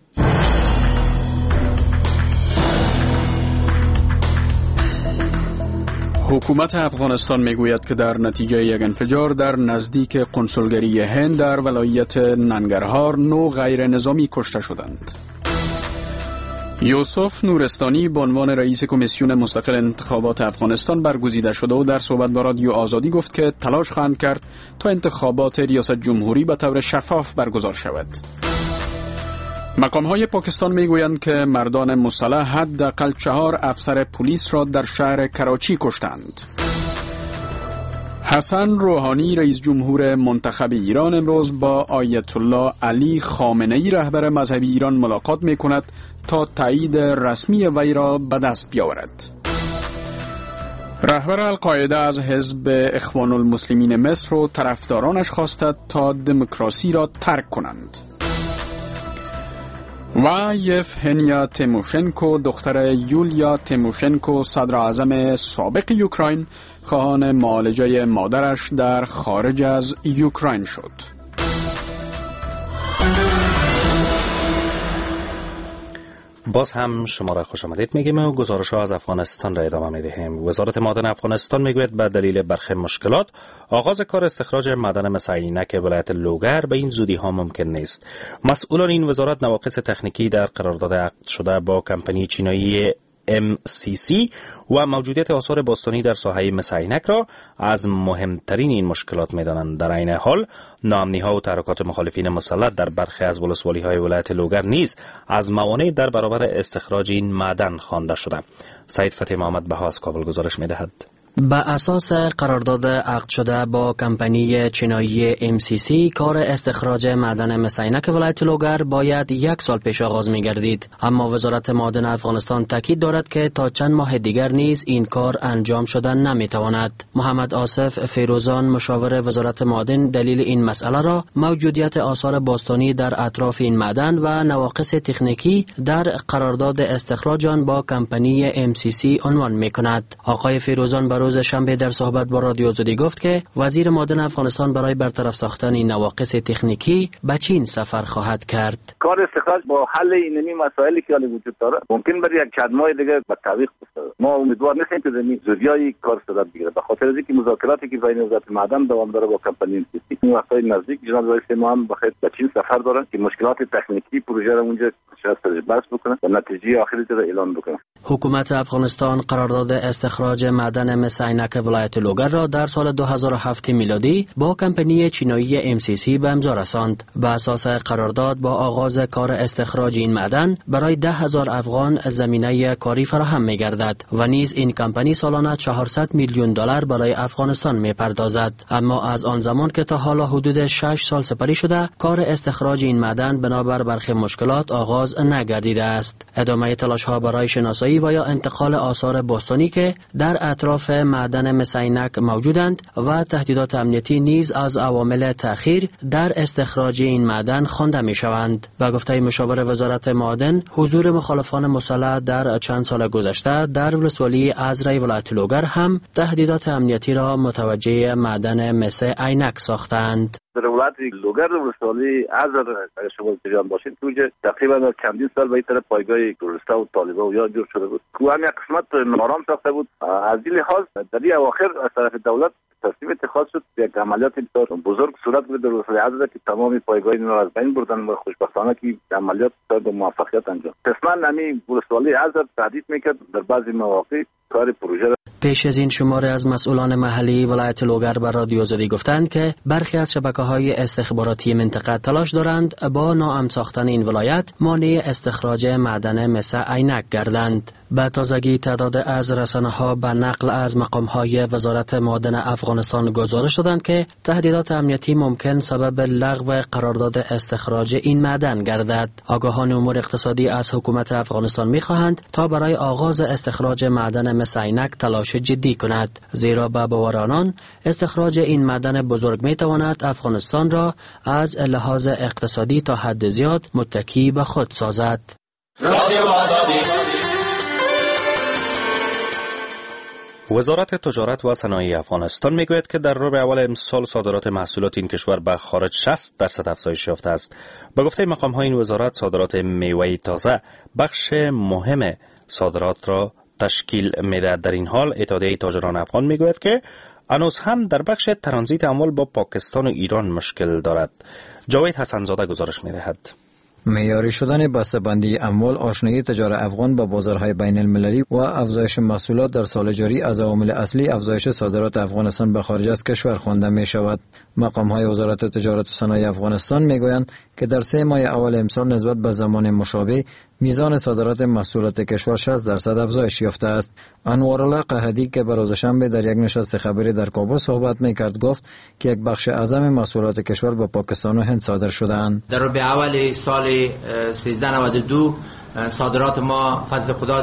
حکومت افغانستان میگوید که در نتیجه یک انفجار در نزدیک کنسولگری هند در ولایت ننگرهار نو غیر نظامی کشته شدند. یوسف نورستانی به عنوان رئیس کمیسیون مستقل انتخابات افغانستان برگزیده شده و در صحبت با رادیو آزادی گفت که تلاش خواهند کرد تا انتخابات ریاست جمهوری به طور شفاف برگزار شود. مقام‌های پاکستان میگویند که مردان مسلح حداقل چهار افسر پلیس را در شهر کراچی کشتند. حسن روحانی رئیس جمهور منتخب ایران امروز با آیت الله علی خامنه‌ای رهبر مذهبی ایران ملاقات می‌کند تا تایید رسمی وی را به دست بیاورد. رهبر القاعده از حزب اخوان المسلمین مصر و طرفدارانش خواستند تا دموکراسی را ترک کنند. و یفهنیا تیموشنکو دختر یولیا تیموشنکو صدر اعظم سابق یوکراین خواهان معالجه مادرش در خارج از یوکراین شد. باز هم شما را خوش آمدید میگیم و گزارش ها از افغانستان را ادامه میدهیم. وزارت معدن افغانستان میگوید به دلیل برخی مشکلات آغاز کار استخراج معدن مثل عینک ولایت لوگر به این زودی ها ممکن نیست. مسئولان این وزارت نواقص تکنیکی در قرارداد عقد شده با کمپانی چینایی ام سی سی و موجودیت آثار باستانی در ساحه مس عینک را از مهمترین این مشکلات می‌دانند. در عین حال ناامنی‌ها و تحرکات مخالفین مسلط در برخی از ولسوالی‌های ولایت لوگر نیز از موانع در برابر استخراج این معدن خوانده شده. سید فتح محمد بها از کابل گزارش می‌دهد. به اساس قرارداد عقد شده با کمپانی چینایی ام سی سی کار استخراج معدن مس عینک ولایت لوگر باید یک سال پیش آغاز می گردید، اما وزارت معدن افغانستان تاکید دارد که تا چند ماه دیگر نیز این کار انجام شدن نمی تواند. محمد آصف فیروزان مشاور وزارت معدن دلیل این مسئله را موجودیت آثار باستانی در اطراف این معدن و نواقص تکنیکی در قرارداد استخراج آن با کمپانی ام سی سی عنوان می کند. آقای فیروزان برای روز شنبه در صحبت با رادیو آزادی گفت که وزیر معدن افغانستان برای برطرف ساختن این نواقص تکنیکی به چین سفر خواهد کرد. کار استخراج با حل اینمی مسائلی که حالی وجود داره ممکن برای یک چند ماه دیگه به تعویق بشه. ما امیدوار نیستیم که زمین زودیایی کار صورت بگیره، به خاطر اینکه مذاکراتی که بین وزارت معدن دوام داره با کمپانی این وقتای نزدیک جناب رئیس ما هم بخیر به چین سفر دارن که مشکلات تکنیکی پروژه را اونجا شاید بس بکنه و نتیجه آخری را اعلام بکنه. حکومت افغانستان قرارداد استخراج معدن مس عینک ولایت لوگر را در سال دو هزار و هفت میلادی با کمپانی چینایی ام سی سی به امضا رساند. به اساس قرارداد با آغاز کار استخراج این معدن برای ده هزار افغان زمینه کاری فراهم می‌گردد و نیز این کمپانی سالانه چهارصد میلیون دلار برای افغانستان می‌پردازد. اما از آن زمان که تا حالا حدود شش سال سپری شده کار استخراج این معدن بنابر برخی مشکلات آغاز نگردیده است. ادامه تلاش‌ها برای شناسایی و یا انتقال آثار باستانی که در اطراف معدن مس عینک موجودند و تهدیدات امنیتی نیز از عوامل تأخیر در استخراج این معدن خوانده می‌شوند. با گفته مشاور وزارت معدن، حضور مخالفان مسلح در چند سال گذشته در ولسوالی ازری ولایت لوگر هم تهدیدات امنیتی را متوجه معدن مس عینک ساختند. در ولایت لوگر ولسوالی ازر اگر شما جریان باشید توجه تقریبا چندین سال به این طرف پایگاه تروریستا و طالبا و یا جور شده بود که هم یک قسمت نارام ساخته بود. از این لحاظ در این اواخر از طرف دولت تصمیم اتخاذ شد یک عملیات بزرگ صورت بگیرد در ولسوالی ازر که تمام پایگاه اینا را از بین بردن و خوشبختانه که عملیات با موفقیت انجام. قسما نمی ولسوالی ازر تهدید میکرد در بعضی مواقع کار پروژه. پیش از این شماره از مسئولان محلی ولایت لوگر به رادیو آزادی گفتند که برخی از شبکه‌های استخباراتی منطقه تلاش دارند با ناامن ساختن این ولایت مانع استخراج معدن مس عینک گردند. به تازگی تعداد از رسانه‌ها به نقل از مقام‌های وزارت معدن افغانستان گزارش دادند که تهدیدات امنیتی ممکن سبب لغو قرارداد استخراج این معدن گردد. آگاهان امور اقتصادی از حکومت افغانستان می‌خواهند تا برای آغاز استخراج معدن مس عینک تلاش جدی کند، زیرا به باور آنان استخراج این معدن بزرگ می‌تواند افغانستان را از لحاظ اقتصادی تا حد زیاد متکی به خود سازد. رادیو آزادی وزارت تجارت و صنایع افغانستان میگوید که در ربع اول امسال صادرات محصولات این کشور به خارج شصت درصد افزایش یافته است. به گفته مقام‌های این وزارت، صادرات میوه تازه بخش مهم صادرات را تشکیل می‌دهد. در این حال اتحادیه تاجران افغان میگوید که هنوز هم در بخش ترانزیت اموال با پاکستان و ایران مشکل دارد. جاوید حسن‌زاده گزارش می‌دهد. معیاری شدن بسته‌بندی اموال، آشنایی تجار افغان با بازارهای بین المللی و افزایش محصولات در سال جاری از عوامل اصلی افزایش صادرات افغانستان به خارج از کشور خوانده می شود. مقام‌های وزارت تجارت و صنایع افغانستان می گویند که در سه ماه اول امسال نسبت به زمان مشابه میزان صادرات محصولات کشور شصت درصد افزایش یافته است. انوارالله قحدی که به روز شنبه در یک نشست خبری در کابل صحبت می‌کرد گفت که یک بخش اعظم محصولات کشور به پاکستان و هند صادر شده‌اند. در ربع اول سال سیزده نود و دو صادرات ما فضل خدا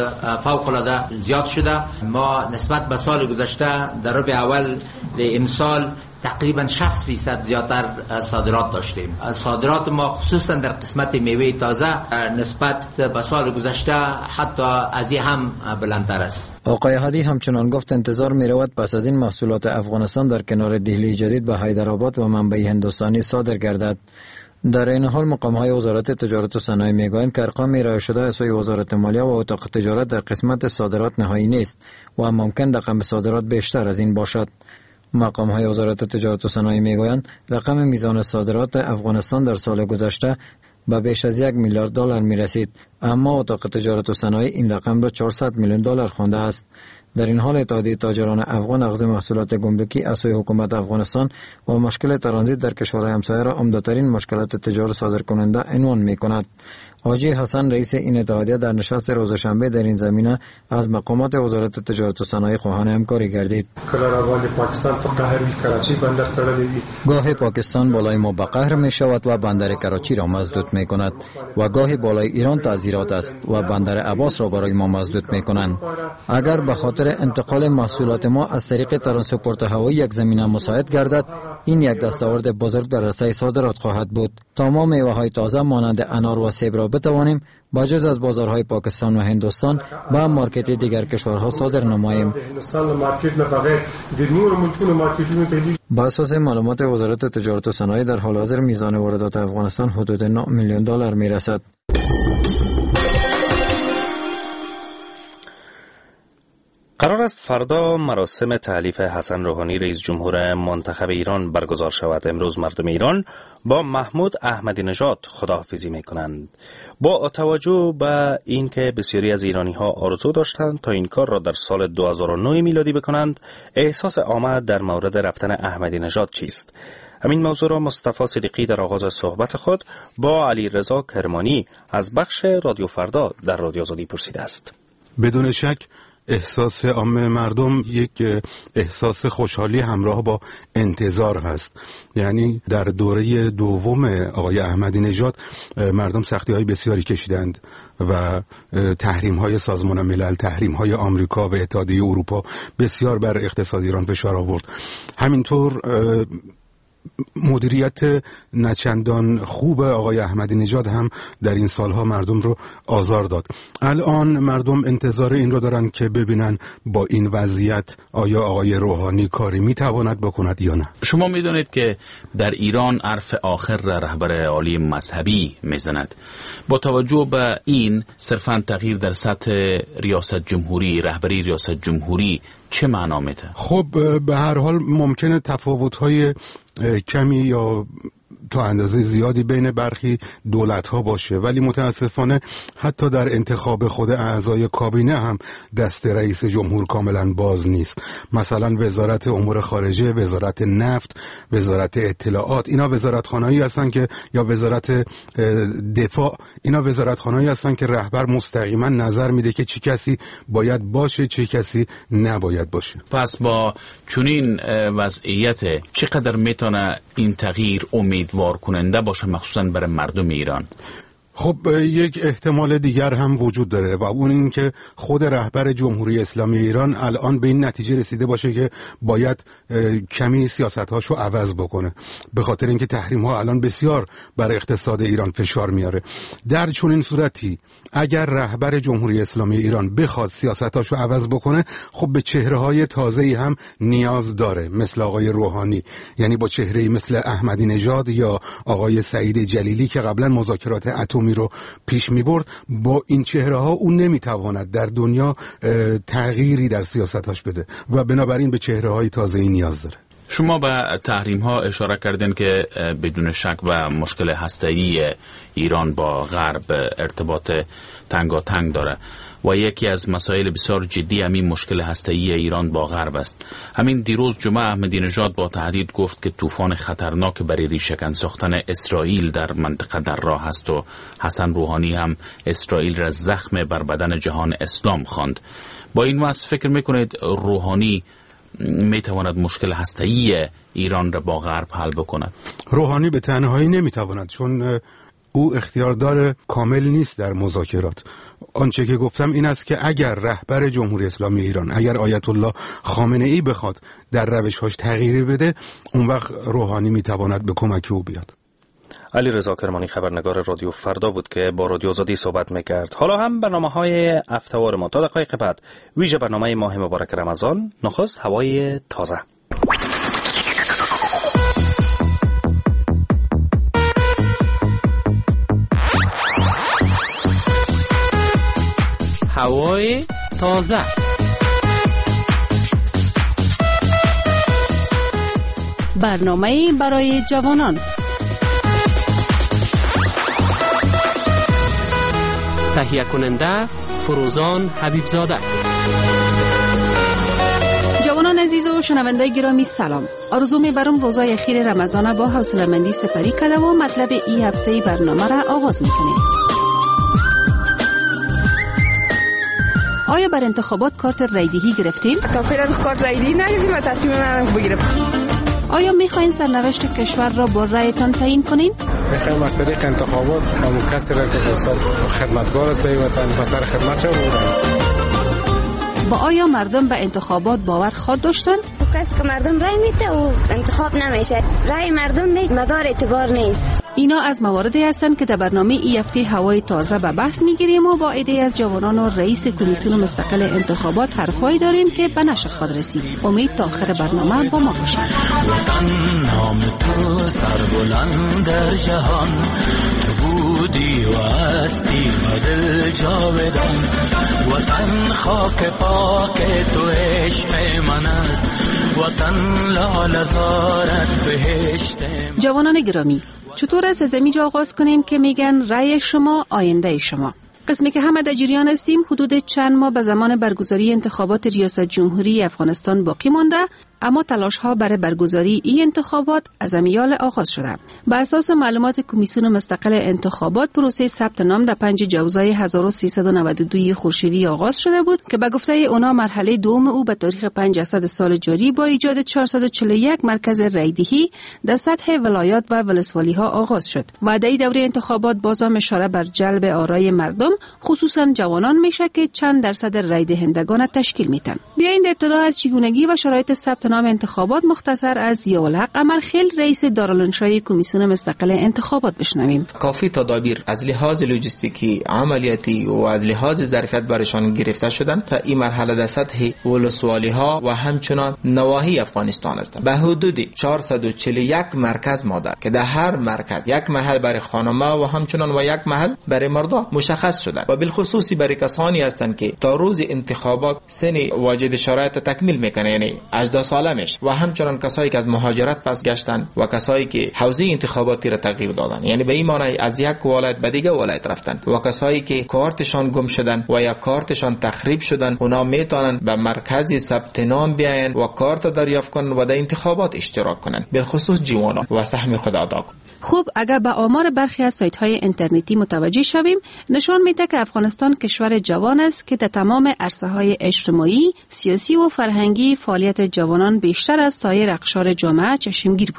فوق العاده زیاد شده. ما نسبت به سال گذشته در ربع اول امسال تقریبا شصت فیصد زیادتر صادرات داشتیم. صادرات ما خصوصا در قسمت میوه تازه نسبت به سال گذشته حتی از این هم بلندتر است. آقای هادی همچنان گفت انتظار می رود پس از این محصولات افغانستان در کنار دهلی جدید به حیدرآباد و منبع هندوستانی صادر گردد. در این حال مقام‌های وزارت تجارت و صنایع می‌گویند که ارقام ارائه شده از سوی وزارت مالیه و اتاق تجارت در قسمت صادرات نهایی نیست و ممکن رقم صادرات بیشتر از این باشد. مقام‌های وزارت تجارت و صنایع می‌گویند رقم میزان صادرات افغانستان در سال گذشته به بیش از یک میلیارد دلار می‌رسید، اما اتاق تجارت و صنایع این رقم را چهارصد میلیون دلار خوانده است. در این حال اتحادیه تاجران افغان اخذ محصولات گمرکی از سوی حکومت افغانستان و مشکل ترانزیت در کشورهای همسایه را عمده‌ترین مشکلات تجاری صادرکننده عنوان می‌کند. حاجی حسن رئیس این اتحادیه در نشست روز شنبه در این زمینه از مقامات وزارت تجارت و صنایع خواهان همکاری گردید. گاه پاکستان بالای ما به قهر می شود و بندر کراچی را مسدود می کند و گاه بالای ایران تعذیرات است و بندر عباس را برای ما مسدود می کنند. اگر به خاطر انتقال محصولات ما از طریق ترانسپورت هوایی یک زمینه مساعد گردد، این یک دستاورد بزرگ در رسای صادرات خواهد بود. تمام میوه های تازه مانند انار و سیب را بتوانیم با جز از بازارهای پاکستان و هندوستان به مارکت دیگر کشورها صادر نماییم. با اساس معلومات وزارت تجارت و صنایع در حال حاضر میزان واردات افغانستان حدود نه میلیون دلار میرسد. قرار است فردا مراسم تحلیف حسن روحانی رئیس جمهور منتخب ایران برگزار شود. امروز مردم ایران با محمود احمدی نژاد خداحافظی می کنند. با توجه به اینکه بسیاری از ایرانی ها آرزو داشتند تا این کار را در سال دو هزار و نه میلادی بکنند، احساس عامه در مورد رفتن احمدی نژاد چیست؟ همین موضوع را مصطفی صدیقی در آغاز صحبت خود با علی رضا کرمانی از بخش رادیو فردا در رادیو آزادی پرسیده است. بدون شک احساس عام مردم یک احساس خوشحالی همراه با انتظار هست. یعنی در دوره دوم آقای احمدی نژاد مردم سختی های بسیاری کشیدند و تحریم های سازمان ملل، تحریم های آمریکا و اتحادیه اروپا بسیار بر اقتصاد ایران فشار آورد. همینطور مدیریت نچندان خوب آقای احمدی نژاد هم در این سالها مردم رو آزار داد. الان مردم انتظار این رو دارن که ببینن با این وضعیت آیا آقای روحانی کاری میتواند بکند یا نه. شما میدونید که در ایران عرف آخر رهبر عالی مذهبی میزند. با توجه به این صرفاً تغییر در سطح ریاست جمهوری، رهبری ریاست جمهوری چه معنا میده؟ خب به هر حال ممکنه تفاوت‌های کمی یا تا اندازه زیادی بین برخی دولت‌ها باشه، ولی متاسفانه حتی در انتخاب خود اعضای کابینه هم دست رئیس جمهور کاملا باز نیست. مثلا وزارت امور خارجه، وزارت نفت، وزارت اطلاعات، اینا وزارتخانه‌ای هستن که یا وزارت دفاع، اینا وزارتخانه‌ای هستن که رهبر مستقیما نظر میده که چه کسی باید باشه، چه کسی نباید باشه. پس با چنین وضعیت چقدر میتونه این تغییر امید وار کننده باشه مخصوصا برای مردم ایران؟ خب یک احتمال دیگر هم وجود داره و اون این که خود رهبر جمهوری اسلامی ایران الان به این نتیجه رسیده باشه که باید کمی سیاست‌هاشو عوض بکنه، به خاطر اینکه تحریم‌ها الان بسیار بر اقتصاد ایران فشار میاره. در چنین صورتی اگر رهبر جمهوری اسلامی ایران بخواد سیاست‌هاشو عوض بکنه، خب به چهره‌های تازه‌ای هم نیاز داره، مثل آقای روحانی، یعنی با چهره‌ای مثل احمدی نژاد یا آقای سعید جلیلی که قبلا مذاکرات اتمی رو پیش می‌برد. با این چهره‌ها اون نمی‌تواند در دنیا تغییری در سیاستاش بده و بنابراین به چهره‌های تازه‌ای نیاز داره. شما به تحریم ها اشاره کردین که بدون شک و مشکل هسته‌ای ایران با غرب ارتباط تنگاتنگ داره و یکی از مسائل بسیار جدی همین مشکل هسته‌ای ایران با غرب است. همین دیروز جمعه احمدی نژاد با تهدید گفت که طوفان خطرناک برای ریشه‌کن ساختن اسرائیل در منطقه در راه است و حسن روحانی هم اسرائیل را زخم بر بدن جهان اسلام خواند. با این وصف فکر میکنید روحانی میتواند مشکل هسته‌ای ایران را با غرب حل بکند؟ روحانی به تنهایی نمیتواند، چون او اختیاردار کامل نیست در مذاکرات. آنچه که گفتم این است که اگر رهبر جمهوری اسلامی ایران، اگر آیت الله خامنه ای بخواد در روش‌هاش تغییری بده، اون وقت روحانی میتواند به کمک او بیاد. علی رضا کرمانی خبرنگار رادیو فردا بود که با رادیو آزادی صحبت میکرد. حالا هم برنامه‌های هفته‌وار ما تا دقایق بعد، ویژه برنامه ماه مبارک رمضان. نخست هوای تازه. هوای تازه. برنامه برای جوانان. تهیه کننده فروزان حبیبزاده. جوانان عزیز و شنونده گرامی سلام. آرزو می‌برم روزای اخیر رمضان با حوصله‌مندی سپری کرده و مطلب این هفته برنامه را آغاز می‌کنیم. آیا بر انتخابات کارت رایدهی گرفتین؟ تا فعلا کارت رایدهی نگرفتیم و تصمیم من بگیرم. آیا میخواین سرنوشت کشور را با رایتان تعیین کنین؟ میخوایم از طریق انتخابات همون کسی را که دوستان خدمتگار است به وطن و سر خدمت شد با آیا مردم به انتخابات باور خود داشتن؟ کسی که مردم رای میده و انتخاب نمیشه، رای مردم نیست، مدار اعتبار نیست. اینا از مواردی هستند که در برنامه ای هفته هوای تازه به بحث میگیریم و با عده از جوانان و رئیس کمیسیون مستقل انتخابات حرفایی داریم که به نشر خود رسید. امید تا آخر برنامه با ما باشید. وطن نام تو سربلند در جهان، تو بودی و هستی و دل جاودان. وطن خاک پاک تو عشق من است، وطن لاله زارت بهشت. جوانان گرامی، چطور است از اینجا آغاز کنیم که میگن رأی شما آینده شما. قسمی که همه در جریان هستیم، حدود چند ماه به زمان برگزاری انتخابات ریاست جمهوری افغانستان باقی مانده، اما تلاش ها برای برگزاری این انتخابات از امیال آغاز شده. بر اساس معلومات کمیسیون مستقل انتخابات، پروسه ثبت نام در پنج جوزای هزار و سیصد و نود و دو خورشیدی آغاز شده بود که به گفته اونا مرحله دوم او به تاریخ پنج اسد سال جاری با ایجاد چهارصد و چهل و یک مرکز رایدهی در سطح ولایات و ولسوالی ها آغاز شد. و در دوره انتخابات بازم اشاره بر جلب آرای مردم، خصوصا جوانان میشه که چند درصد رای دهندگان تشکیل میدن. بیایید ابتدا از چگونگی و شرایط ثبت نام انتخابات مختصر از ضیاءالحق امرخیل، رئیس دارالانشای کمیسیون مستقل انتخابات بشنویم. کافی تدابیر از لحاظ لوجستیکی، عملیاتی و از لحاظ ظرفیت برشان گرفته شدن تا این مرحله در سطح ولسوالی ها و همچنان نواحی افغانستان است. به حدود چهارصد و چهل و یک مرکز ماده که در هر مرکز یک محل برای خانم‌ها و همچنان و یک محل برای مردان مشخص شده و بالخصوص برای کسانی هستند که تا روز انتخابات سن واجد شرایط تکمیل میکنه، یعنی هجده ساله میشه، و همچنان کسایی که از مهاجرت پس گشتن و کسایی که حوزه انتخاباتی را تغییر دادن، یعنی به این معنی از یک ولایت به دیگه ولایت رفتن، و کسایی که کارتشان گم شدن و یا کارتشان تخریب شدن، اونا میتونن به مرکز ثبت نام بیاین و کارت دریافت کنن و در انتخابات اشتراک کنن، بالخصوص جوانان، و سهم خود ادا کنن. خوب، اگر به آمار برخی از سایت های اینترنتی متوجه شویم، نشان میده که افغانستان کشور جوان است که در تمام عرصه های اجتماعی، سیاسی و فرهنگی فعالیت جوانان بیشتر از سایر اقشار جامعه چشمگیر بوده.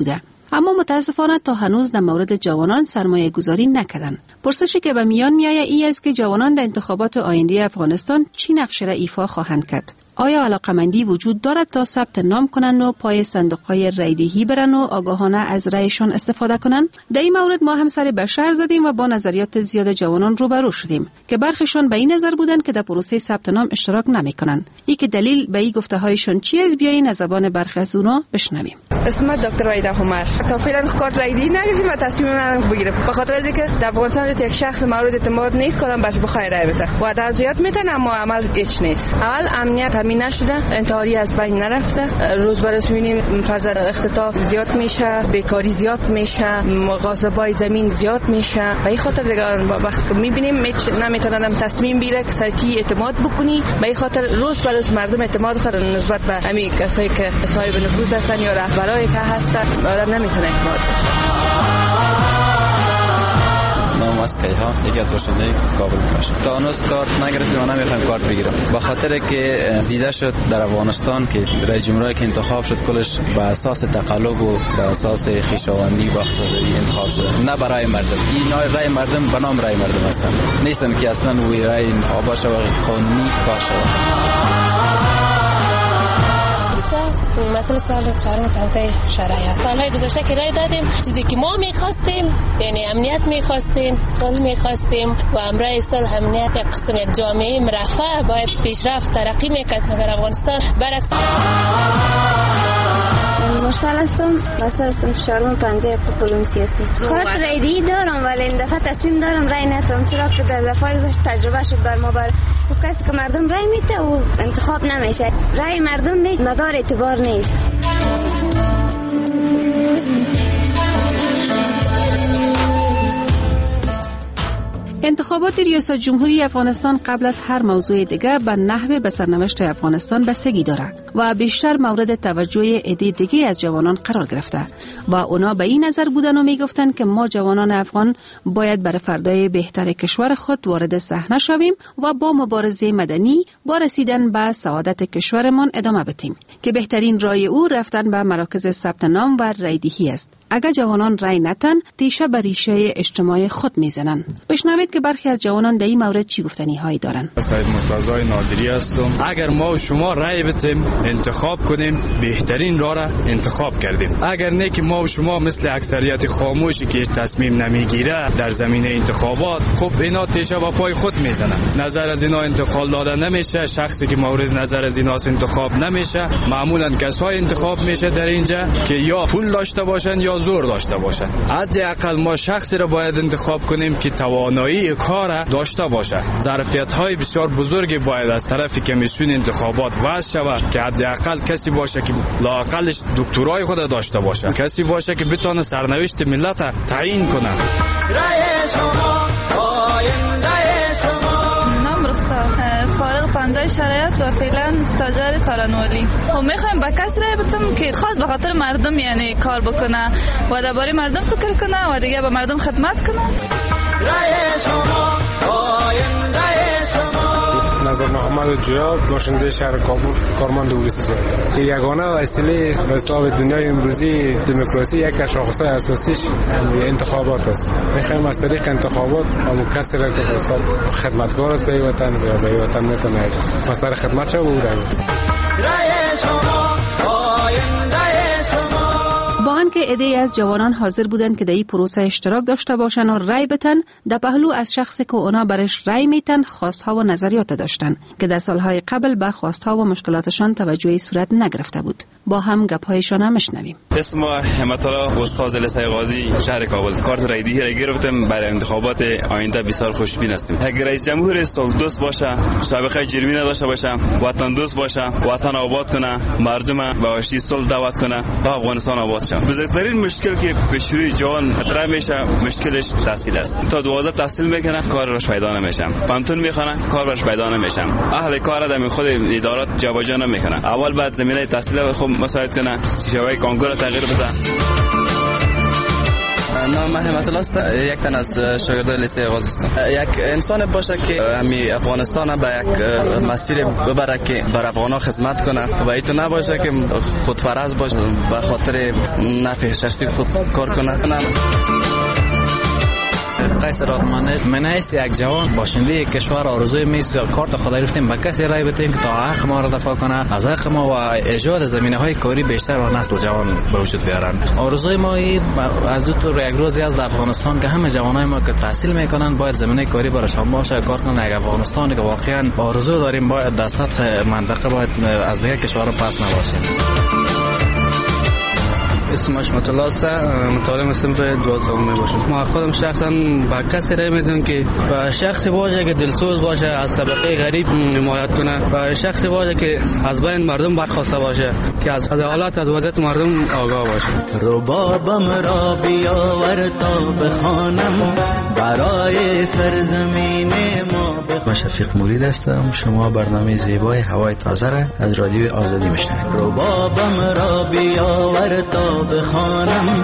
اما متاسفانه تا هنوز در مورد جوانان سرمایه گذاری نکردن. پرسشی که به میان میآید این است که جوانان در انتخابات آینده افغانستان چی نقش را ایفا خواهند کرد؟ آیا علاقمندی وجود دارد تا ثبت نام کنند و پای صندوق‌های رایدهی برن و آگاهانه از رایشان استفاده کنند؟ در این مورد ما هم سر به شهر زدیم و با نظریات زیاد جوانان روبرو شدیم که برخیشان به این نظر بودند که در پروسه ثبت نام اشتراک نمی‌کنند. این که دلیل به این گفته‌هایشان چی است بیایید از زبان برخی از اونها بشنویم. اسمت دکتر وحید عمر. تا فعلا کارت رایدهی نگرفتیم و تصمیم ندارم بگیرم. به خاطر از اینکه در افغانستان یک شخص مورد اعتماد نیست کدام باش بخوای رای بده. و در زیاد میتن اما عمل هیچ نیست. اول امنیت همین نشده، انتحاری از بین نرفته. روز به روز می‌بینیم فرض اختطاف زیاد میشه، بیکاری زیاد میشه، مغازه‌های زمین زیاد میشه. به این خاطر دیگه وقتی می‌بینیم نمیتونن تصمیم بگیره که سرکی اعتماد بکنی. به این خاطر روز به روز مردم اعتماد خود نسبت به همین کسایی که صاحب نفوذ هستن یا رهبرایی که هستن آدم نمیتونه اعتماد کنه. نام از کیهان، یکی از باشنده کابل باشه. تا هنوز کارت نگرفتیم و نمیخوایم کارت بگیرم. به خاطر که دیده شد در افغانستان که رئیس جمهوری که انتخاب شد کلش به اساس تقلب و به اساس خویشاوندی و اقتصادی انتخاب شد، نه برای مردم. این نوع رای مردم به نام رای مردم هستن. نیستن که اصلا وی رای انتخاب باشه و قانونی کار شود. مسئله سال چهارم پنجه شرایط سالهای گذشته که رای دادیم چیزی که ما میخواستیم یعنی امنیت میخواستیم، صلح میخواستیم و امرای صلح امنیت یک قسم یک جامعه مرفه باید پیشرفت ترقی میکرد مگر افغانستان برعکس. مرسل هستم، مسئله صنف چهارم پنجه علوم سیاسی. کارت رایدهی دارم ولی این دفعه تصمیم دارم رای ندم، چرا که در دفعه گذشته تجربه شد بر ما. بر کسی که مردم رای میده و انتخاب نمیشه، رای مردم می مدار اعتبار نیست. انتخابات ریاست جمهوری افغانستان قبل از هر موضوع دیگه به نحو به سرنوشت افغانستان بستگی دارد و بیشتر مورد توجه عده دیگه از جوانان قرار گرفته و اونا به این نظر بودن و میگفتن که ما جوانان افغان باید برای فردای بهتر کشور خود وارد صحنه شویم و با مبارزه مدنی با رسیدن به سعادت کشورمان ادامه بدیم که بهترین راه او رفتن به مراکز ثبت نام و رایدهی است. اگر جوانان رای نتن تیشه بر ریشه اجتماعی خود میزنن. بشنوید که برخی از جوانان در این مورد چی گفتنی هایی دارن. سید مرتضی نادری هستم. اگر ما و شما رای بدیم انتخاب کنیم بهترین راه را انتخاب کردیم. اگر نه که ما و شما مثل اکثریت خاموشی که تصمیم نمیگیره در زمینه انتخابات خب اینا تیشه با پای خود میزنن. نظر از اینا انتقال داده نمیشه، شخصی که مورد نظر از اینا انتخاب نمیشه. معمولا کسای انتخاب میشه در اینجا که یا پول داشته باشن یا زور داشته باشن. حداقل ما شخصی را باید انتخاب کنیم که توانایی کار داشته باشه. ظرفیت‌های بسیار بزرگی باید از طرف کمیسیون انتخابات وضع شود که حداقل کسی باشه که لااقلش دکترای خود داشته باشه، کسی باشه که بتونه سرنوشت ملت تعیین کنه. رای شما آینده شما. نام رخصت فارغ پنجه شرایط و فعلا استاجر سارنوالی. خب میخوایم با کسی رای بدم که خاص به خاطر مردم یعنی کار بکنه و درباره مردم فکر کنه و دیگه به مردم خدمت کنه. رای شما آینده شما. نظر محمد جواد، باشنده شهر کابل، کارمند پلیس که یگانه وسیله به حساب دنیای امروزی دموکراسی یک از شاخص‌های اساسیش انتخابات است. می‌خوایم از طریق انتخابات همون کسی را که حساب خدمتگار است به وطن و به وطن میتونه مسئله خدمت شه بوده. رای شما آینده شما. با آنکه عده‌ای از جوانان حاضر بودند که در این پروسه اشتراک داشته باشند و رای بدن، در پهلو از شخصی که اونا برش رای میتن خواستها و نظریات داشتند که در سالهای قبل به خواستها و مشکلاتشان توجهی صورت نگرفته بود. با هم گپ‌هایشان هم میشنویم. اسم همت الله استاد لسای قاضی شهر کابل. کارت رایدهی را گرفتم برای انتخابات آینده. بسیار خوشبین هستیم. اگر رئیس جمهور صلح دوست باشه، سابقه جرمی نداشته باشه، وطن دوست باشه، وطن آباد کنه، مردم به آشتی صلح دعوت کنه، با افغانستان آباد شه. بزرگترین مشکل که به روی جوان مطرح میشه مشکلش تحصیل است. تا دوازده تحصیل میکنه کارش پیدا نمیشه. پانتون میخونه کارش پیدا نمیشه. اهل کار دم خود ادارات جابجا نمیکنه. اول بعد زمینه تحصیل خود مساعد کنه، شیوه کانکور تغییر بده. نام همت الله است، یک تن از شاگردان لیسه غازستان. یک انسان باشه که همی افغانستان به یک مسیر ببره که بر افغانا خدمت کنه و ایتو نباشه که خودفرض باشه به خاطر نفع شخصی خود کار کنه. قیس رادمانی، من هست یک جوان باشنده کشور آرزوی میز کارت خود گرفتیم به کسی رای بدیم که تا حق ما را دفاع کنه، از حق ما و ایجاد زمینه های کاری بیشتر و نسل جوان به وجود بیارن. آرزوی ما از تو یک روزی از افغانستان که همه جوانای ما که تحصیل میکنن باید زمینه کاری براشون باشه، کار کنن. یک افغانستانی که واقعا آرزو داریم باید در سطح منطقه باید از دیگر کشورها پس نباشیم. اسمش مطلع است، مطالعه صنف دوازدهم می باشم. ما خودم شخصا با کسی رای میدم که با شخصی باشه که دلسوز باشه، از طبقه غریب حمایت کنه، و شخصی باشه که از بین مردم برخواسته باشه، که از حالات از وضعیت مردم آگاه باشه. ربابم را بیاور تا بخوانم برای سرزمین ما. من شفیق مرید هستم. شما برنامه زیبای هوای تازه را از رادیو آزادی میشنوید. ربابم را بیاور تا بخوانم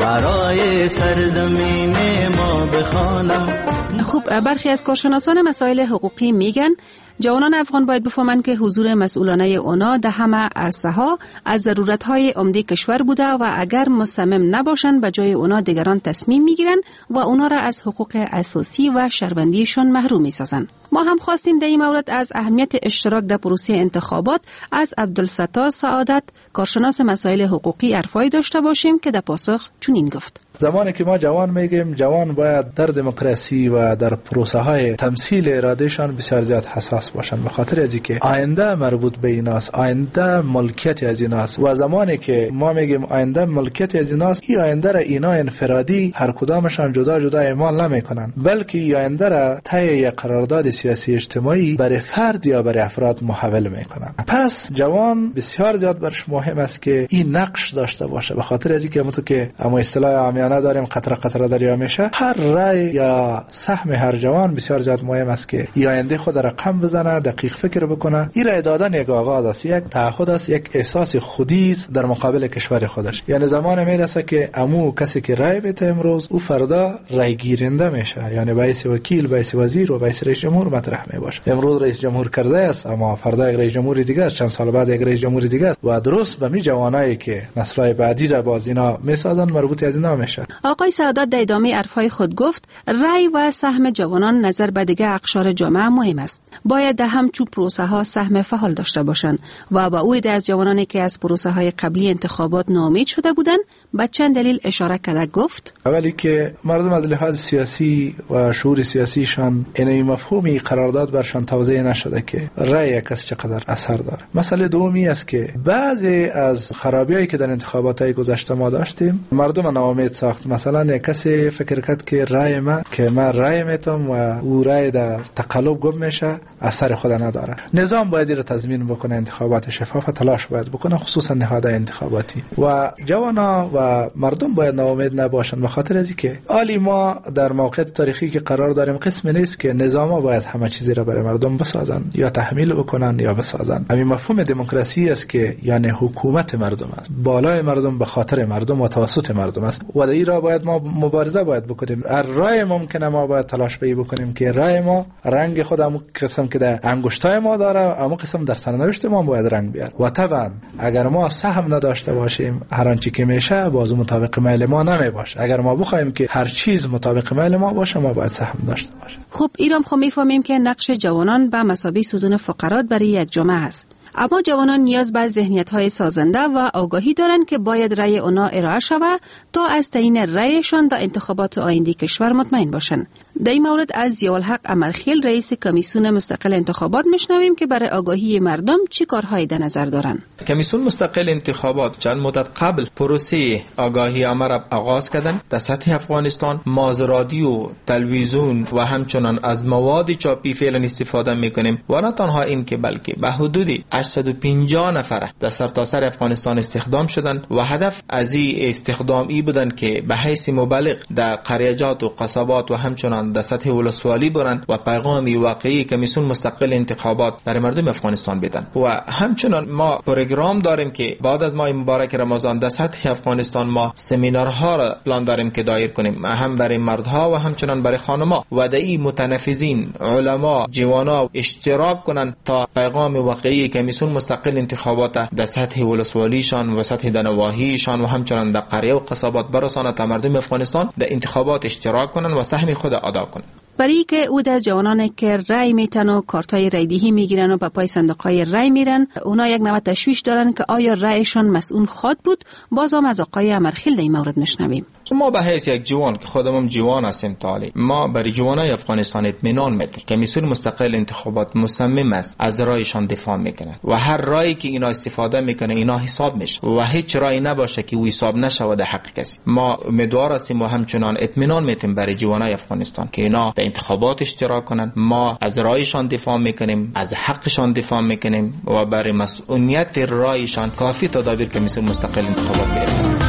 برای سرزمین ما بخوانم. خب برخی از کارشناسان مسائل حقوقی میگن جوانان افغان باید بفهمند که حضور مسئولانه اونا در همه عرصه ها از ضرورت های عمده کشور بوده و اگر مصمم نباشند به جای اونا دیگران تصمیم میگیرن و اونا را از حقوق اساسی و شهروندیشان محروم میسازند. ما هم خواستیم در این مورد از اهمیت اشتراک در پروسه انتخابات از عبدالستار سعادت کارشناس مسائل حقوقی حرفایی داشته باشیم که در پاسخ چنین گفت: زمانی که ما جوان میگیم، جوان باید در دموکراسی و در پروسه های تمثیل ارادهشان بسیار زیاد حساس باشند، به خاطر از اینکه آینده مربوط به ایناست، آینده ملکیت از ایناست. و زمانی که ما میگیم آینده ملکیت از ایناست، این آینده را اینا انفرادی هر کدامشان جدا جدا اعمال نمیکنن، بلکه این آینده را طی یک قرارداد سیاسی اجتماعی برای فرد یا برای افراد محول میکنن. پس جوان بسیار زیاد برش مهم است که این نقش داشته باشه، به خاطر از اینکه همونطور که اما اصطلاح عامیانه نداریم قطره قطره دریا میشه، هر رای یا سهم هر جوان بسیار زیاد مهم است که ای آینده خود رقم بزنه، دقیق فکر بکنه. این رای دادن یک آغاز است، یک تعهد است، یک احساس خودی است در مقابل کشور خودش. یعنی زمان میرسه که امو کسی که رای بده امروز او فردا رای گیرنده میشه، یعنی باعث وکیل، باعث وزیر و باعث رئیس جمهور مطرح میباشه. امروز رئیس جمهور کرده است، اما فردا یک رئیس جمهور دیگه است، چند سال بعد یک رئیس جمهور دیگه است و درست به می جوانایی که نسل‌های بعدی را باز اینا میسازن مربوط از اینا میشه. آقای سعادت در ادامه حرفهای خود گفت رای و سهم جوانان نظر به دیگر اقشار جامعه مهم است. باید در همچون پروسه ها سهم فعال داشته باشند و با او از جوانانی که از پروسه های قبلی انتخابات ناامید شده بودند به چند دلیل اشاره کرده گفت: اولی که مردم از لحاظ سیاسی و شعور سیاسیشان این مفهومی قرارداد برشان توضیح نشده که رای کس چقدر اثر داره. مسئله دومی است که بعضی از خرابی‌هایی که در انتخابات‌های گذشته ما داشتیم مردم ناامید ساخت. مثلا یک کسی فکر کرد که رای من که من رای میتم و او رای در تقلب گم میشه، اثر خود نداره. نظام باید را تضمین بکنه، انتخابات شفاف تلاش باید بکنه، خصوصا نهادهای انتخاباتی. و جوانا و مردم باید ناامید نباشند، به خاطر از اینکه عالی ما در موقعیت تاریخی که قرار داریم قسم نیست که نظاما باید همه چیزی را برای مردم بسازن یا تحمیل بکنن یا بسازن. همین مفهوم دموکراسی است که یعنی حکومت مردم است، بالای مردم، به خاطر مردم و توسط مردم است و در این را باید ما مبارزه باید بکنیم. هر رای ممکنه ما باید تلاش بی بکنیم که رای ما رنگ خود همون قسم که در انگشتای ما داره، همون قسم در سرنوشت ما باید رنگ بیاره. و طبعا اگر ما سهم نداشته باشیم، هر آنچه که میشه باز مطابق میل ما نمی باشه. اگر ما بخوایم که هر چیز مطابق میل ما باشه، ما باید سهم داشته باشیم. خب ایران خو میفهمیم که نقش جوانان به مثابه ستون فقرات برای یک جامعه است. اما جوانان نیاز به ذهنیت‌های سازنده و آگاهی دارند که باید رأی آنها ارائه شود تا از تعیین رأیشان در انتخابات آینده کشور مطمئن باشند. در این مورد از ضیاءالحق عمرخیل رئیس کمیسیون مستقل انتخابات میشنویم که برای آگاهی مردم چی کارهایی در نظر دارند. کمیسیون مستقل انتخابات چند مدت قبل پروسه آگاهی عامه را آغاز کردند. در سطح افغانستان ماز رادیو، تلویزیون و همچنان همچنان از مواد چاپی فعلا استفاده میکنیم و نه تنها این که بلکه به حدود هشتصد و پنجاه نفر در سرتاسر افغانستان استخدام شدند و هدف از این استخدام ای بودند که به حیث مبلغ در قریجات و قصبات و همچنان در سطح ولسوالی برند و پیغامی واقعی کمیسیون مستقل انتخابات برای مردم افغانستان بدن. و همچنان ما پروگرام داریم که بعد از ماه مبارک رمضان در سطح افغانستان ما سمینارها را پلان داریم که دایر کنیم، هم برای مردها و همچنان برای خانم‌ها و در این متنفذین علما جوانا اشتراک کنند تا پیغام واقعی کمیسیون مستقل انتخابات در سطح ولسوالیشان و سطح نواحیشان و همچنان در قریه و قصبات برساند تا مردم افغانستان در انتخابات اشتراک کنند و سهم خود ادا کنند. برای که او در جوانانی که رای میتن و کارتای رایدهی میگیرن و به پای صندوقهای رای میرن، اونا یک نوع تشویش دارن که آیا رایشان مسئول خود بود. باز هم از آقای امرخیل در این مورد میشنویم. ما به حیث یک جوان که خودمون جوان هستیم طالب، ما برای جوانای افغانستان اطمینان میدیم که کمیسیون مستقل انتخابات مصمم است از رایشان دفاع میکنه و هر رایی که اینا استفاده میکنه اینا حساب میشه و هیچ رایی نباشه که او حساب نشه در حق کسی. ما امیدوار هستیم و همچنان اطمینان میدیم برای جوانای افغانستان که اینا در انتخابات اشتراک کنن. ما از رایشان دفاع میکنیم، از حقشان دفاع میکنیم و برای مسئولیت رایشان کافی تدابیر کمیسیون مستقل انتخابات گرفته.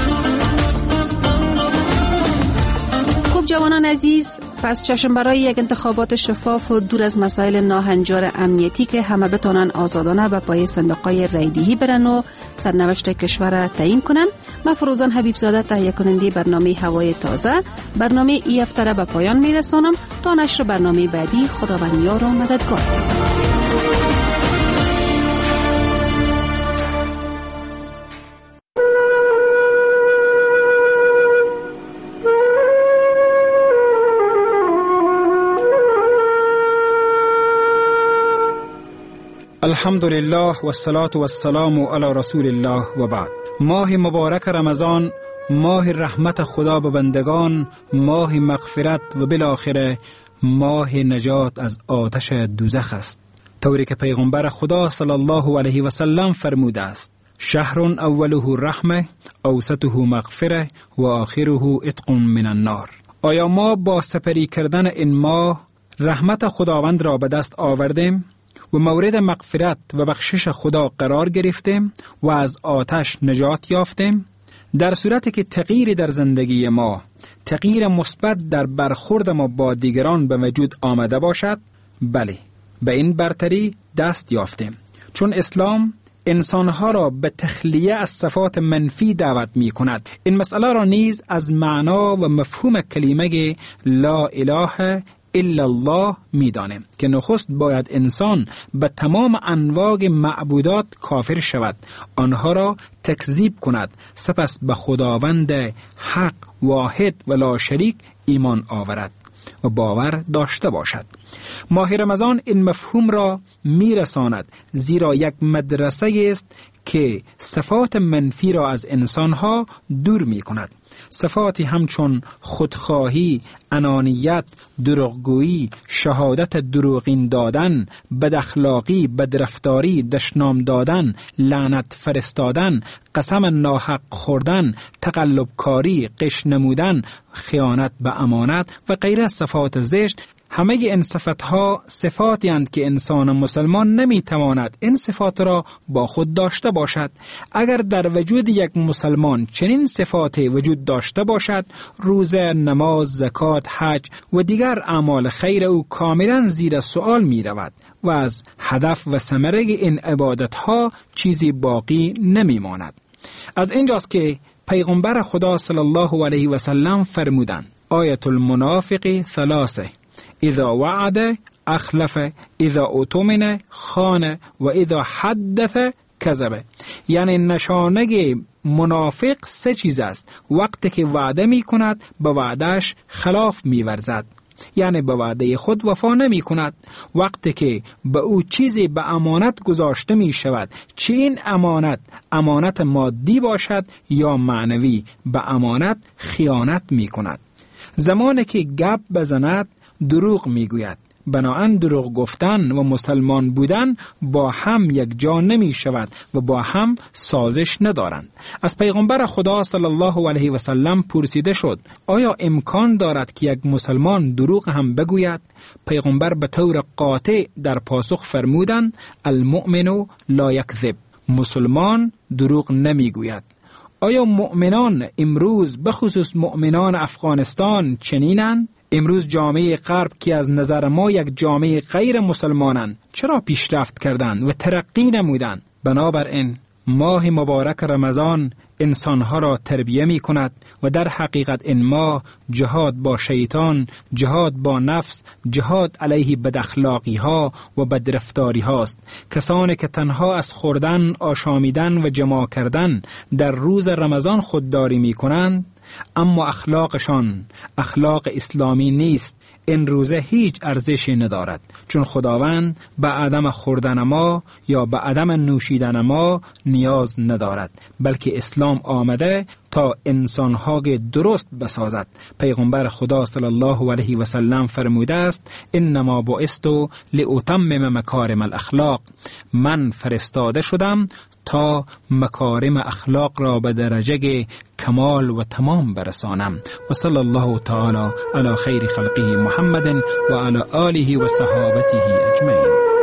جوانان عزیز، پس چشم برای یک انتخابات شفاف و دور از مسائل ناهنجار امنیتی که همه بتونن آزادانه به پای صندوق‌های رایدهی برن و سرنوشت کشور را تعیین کنن، من فروزان حبیبزاده تهیه کننده برنامه هوای تازه برنامه ای هفته را به پایان میرسانم. تا نشر برنامه بعدی، خداوند یار و مددگار. الحمدلله و الصلاة و السلام علی رسول الله و بعد. ماه مبارک رمضان ماه رحمت خدا به بندگان، ماه مغفرت و بالاخره ماه نجات از آتش دوزخ است، طوری که پیغمبر خدا صلی الله علیه و سلم فرموده است: شهر اوله رحمه، اوسطه مغفره و آخره عتق من النار. آیا ما با سپری کردن این ماه رحمت خداوند را به دست آوردیم و مورد مغفرت و بخشش خدا قرار گرفتیم و از آتش نجات یافتیم؟ در صورتی که تغییری در زندگی ما، تغییر مثبت در برخورد ما با دیگران به وجود آمده باشد، بله، به این برتری دست یافتیم، چون اسلام انسانها را به تخلیه از صفات منفی دعوت می کند. این مسئله را نیز از معنا و مفهوم کلمه لا اله الا الله می دانیم که نخست باید انسان به تمام انواع معبودات کافر شود، آنها را تکذیب کند، سپس به خداوند حق واحد و لا شریک ایمان آورد و باور داشته باشد. ماه رمضان این مفهوم را می رساند، زیرا یک مدرسه است که صفات منفی را از انسانها دور می کند. صفاتی همچون خودخواهی، انانیت، دروغگویی، شهادت دروغین دادن، بداخلاقی، بدرفتاری، دشنام دادن، لعنت فرستادن، قسم ناحق خوردن، تقلبکاری، غش نمودن، خیانت به امانت و غیره صفات زشت، همه این صفتها صفاتی اند که انسان مسلمان نمیتواند این صفات را با خود داشته باشد. اگر در وجود یک مسلمان چنین صفاتی وجود داشته باشد، روزه، نماز، زکات، حج و دیگر اعمال خیر او کاملا زیر سوال می رود و از هدف و ثمره این عبادتها چیزی باقی نمی ماند. از اینجاست که پیغمبر خدا صلی الله علیه و سلم فرمودند: آیت المنافق ثلاثه، اذا وعد اخلف، اذا اؤتمن خان و اذا حدث کذب. یعنی نشانه منافق سه چیز است: وقتی که وعده می کند به وعدهش خلاف می ورزد، یعنی به وعده خود وفا نمی کند. وقتی که به او چیزی به امانت گذاشته می شود، چه این امانت امانت مادی باشد یا معنوی، به امانت خیانت می کند. زمانی که گپ بزند دروغ می گوید، بناهن دروغ گفتن و مسلمان بودن با هم یک جا نمی شود و با هم سازش ندارند. از پیغمبر خدا صلی الله علیه و سلم پرسیده شد آیا امکان دارد که یک مسلمان دروغ هم بگوید؟ پیغمبر به طور قاطع در پاسخ فرمودند المؤمن لا یکذب، مسلمان دروغ نمی گوید. آیا مؤمنان امروز بخصوص مؤمنان افغانستان چنینند؟ امروز جامعه غرب که از نظر ما یک جامعه غیر مسلمانند چرا پیشرفت کردند و ترقی نمودند؟ بنابراین ماه مبارک رمضان انسانها را تربیه می کند و در حقیقت این ماه جهاد با شیطان، جهاد با نفس، جهاد علیه بداخلاقی ها و بدرفتاری هاست. کسانی که تنها از خوردن، آشامیدن و جماع کردن در روز رمضان خودداری می کنند اما اخلاقشان اخلاق اسلامی نیست، این روزه هیچ ارزشی ندارد، چون خداوند به عدم خوردن ما یا به عدم نوشیدن ما نیاز ندارد، بلکه اسلام آمده تا انسانها درست بسازد. پیغمبر خدا صلی الله علیه و سلم فرموده است انما بعثت لاتمم مکارم الاخلاق، من فرستاده شدم تا مکارم اخلاق را به درجه کمال و تمام برسانم. و صلی الله تعالی علی خیر خلقه محمد و علی آله و صحابته اجمعین.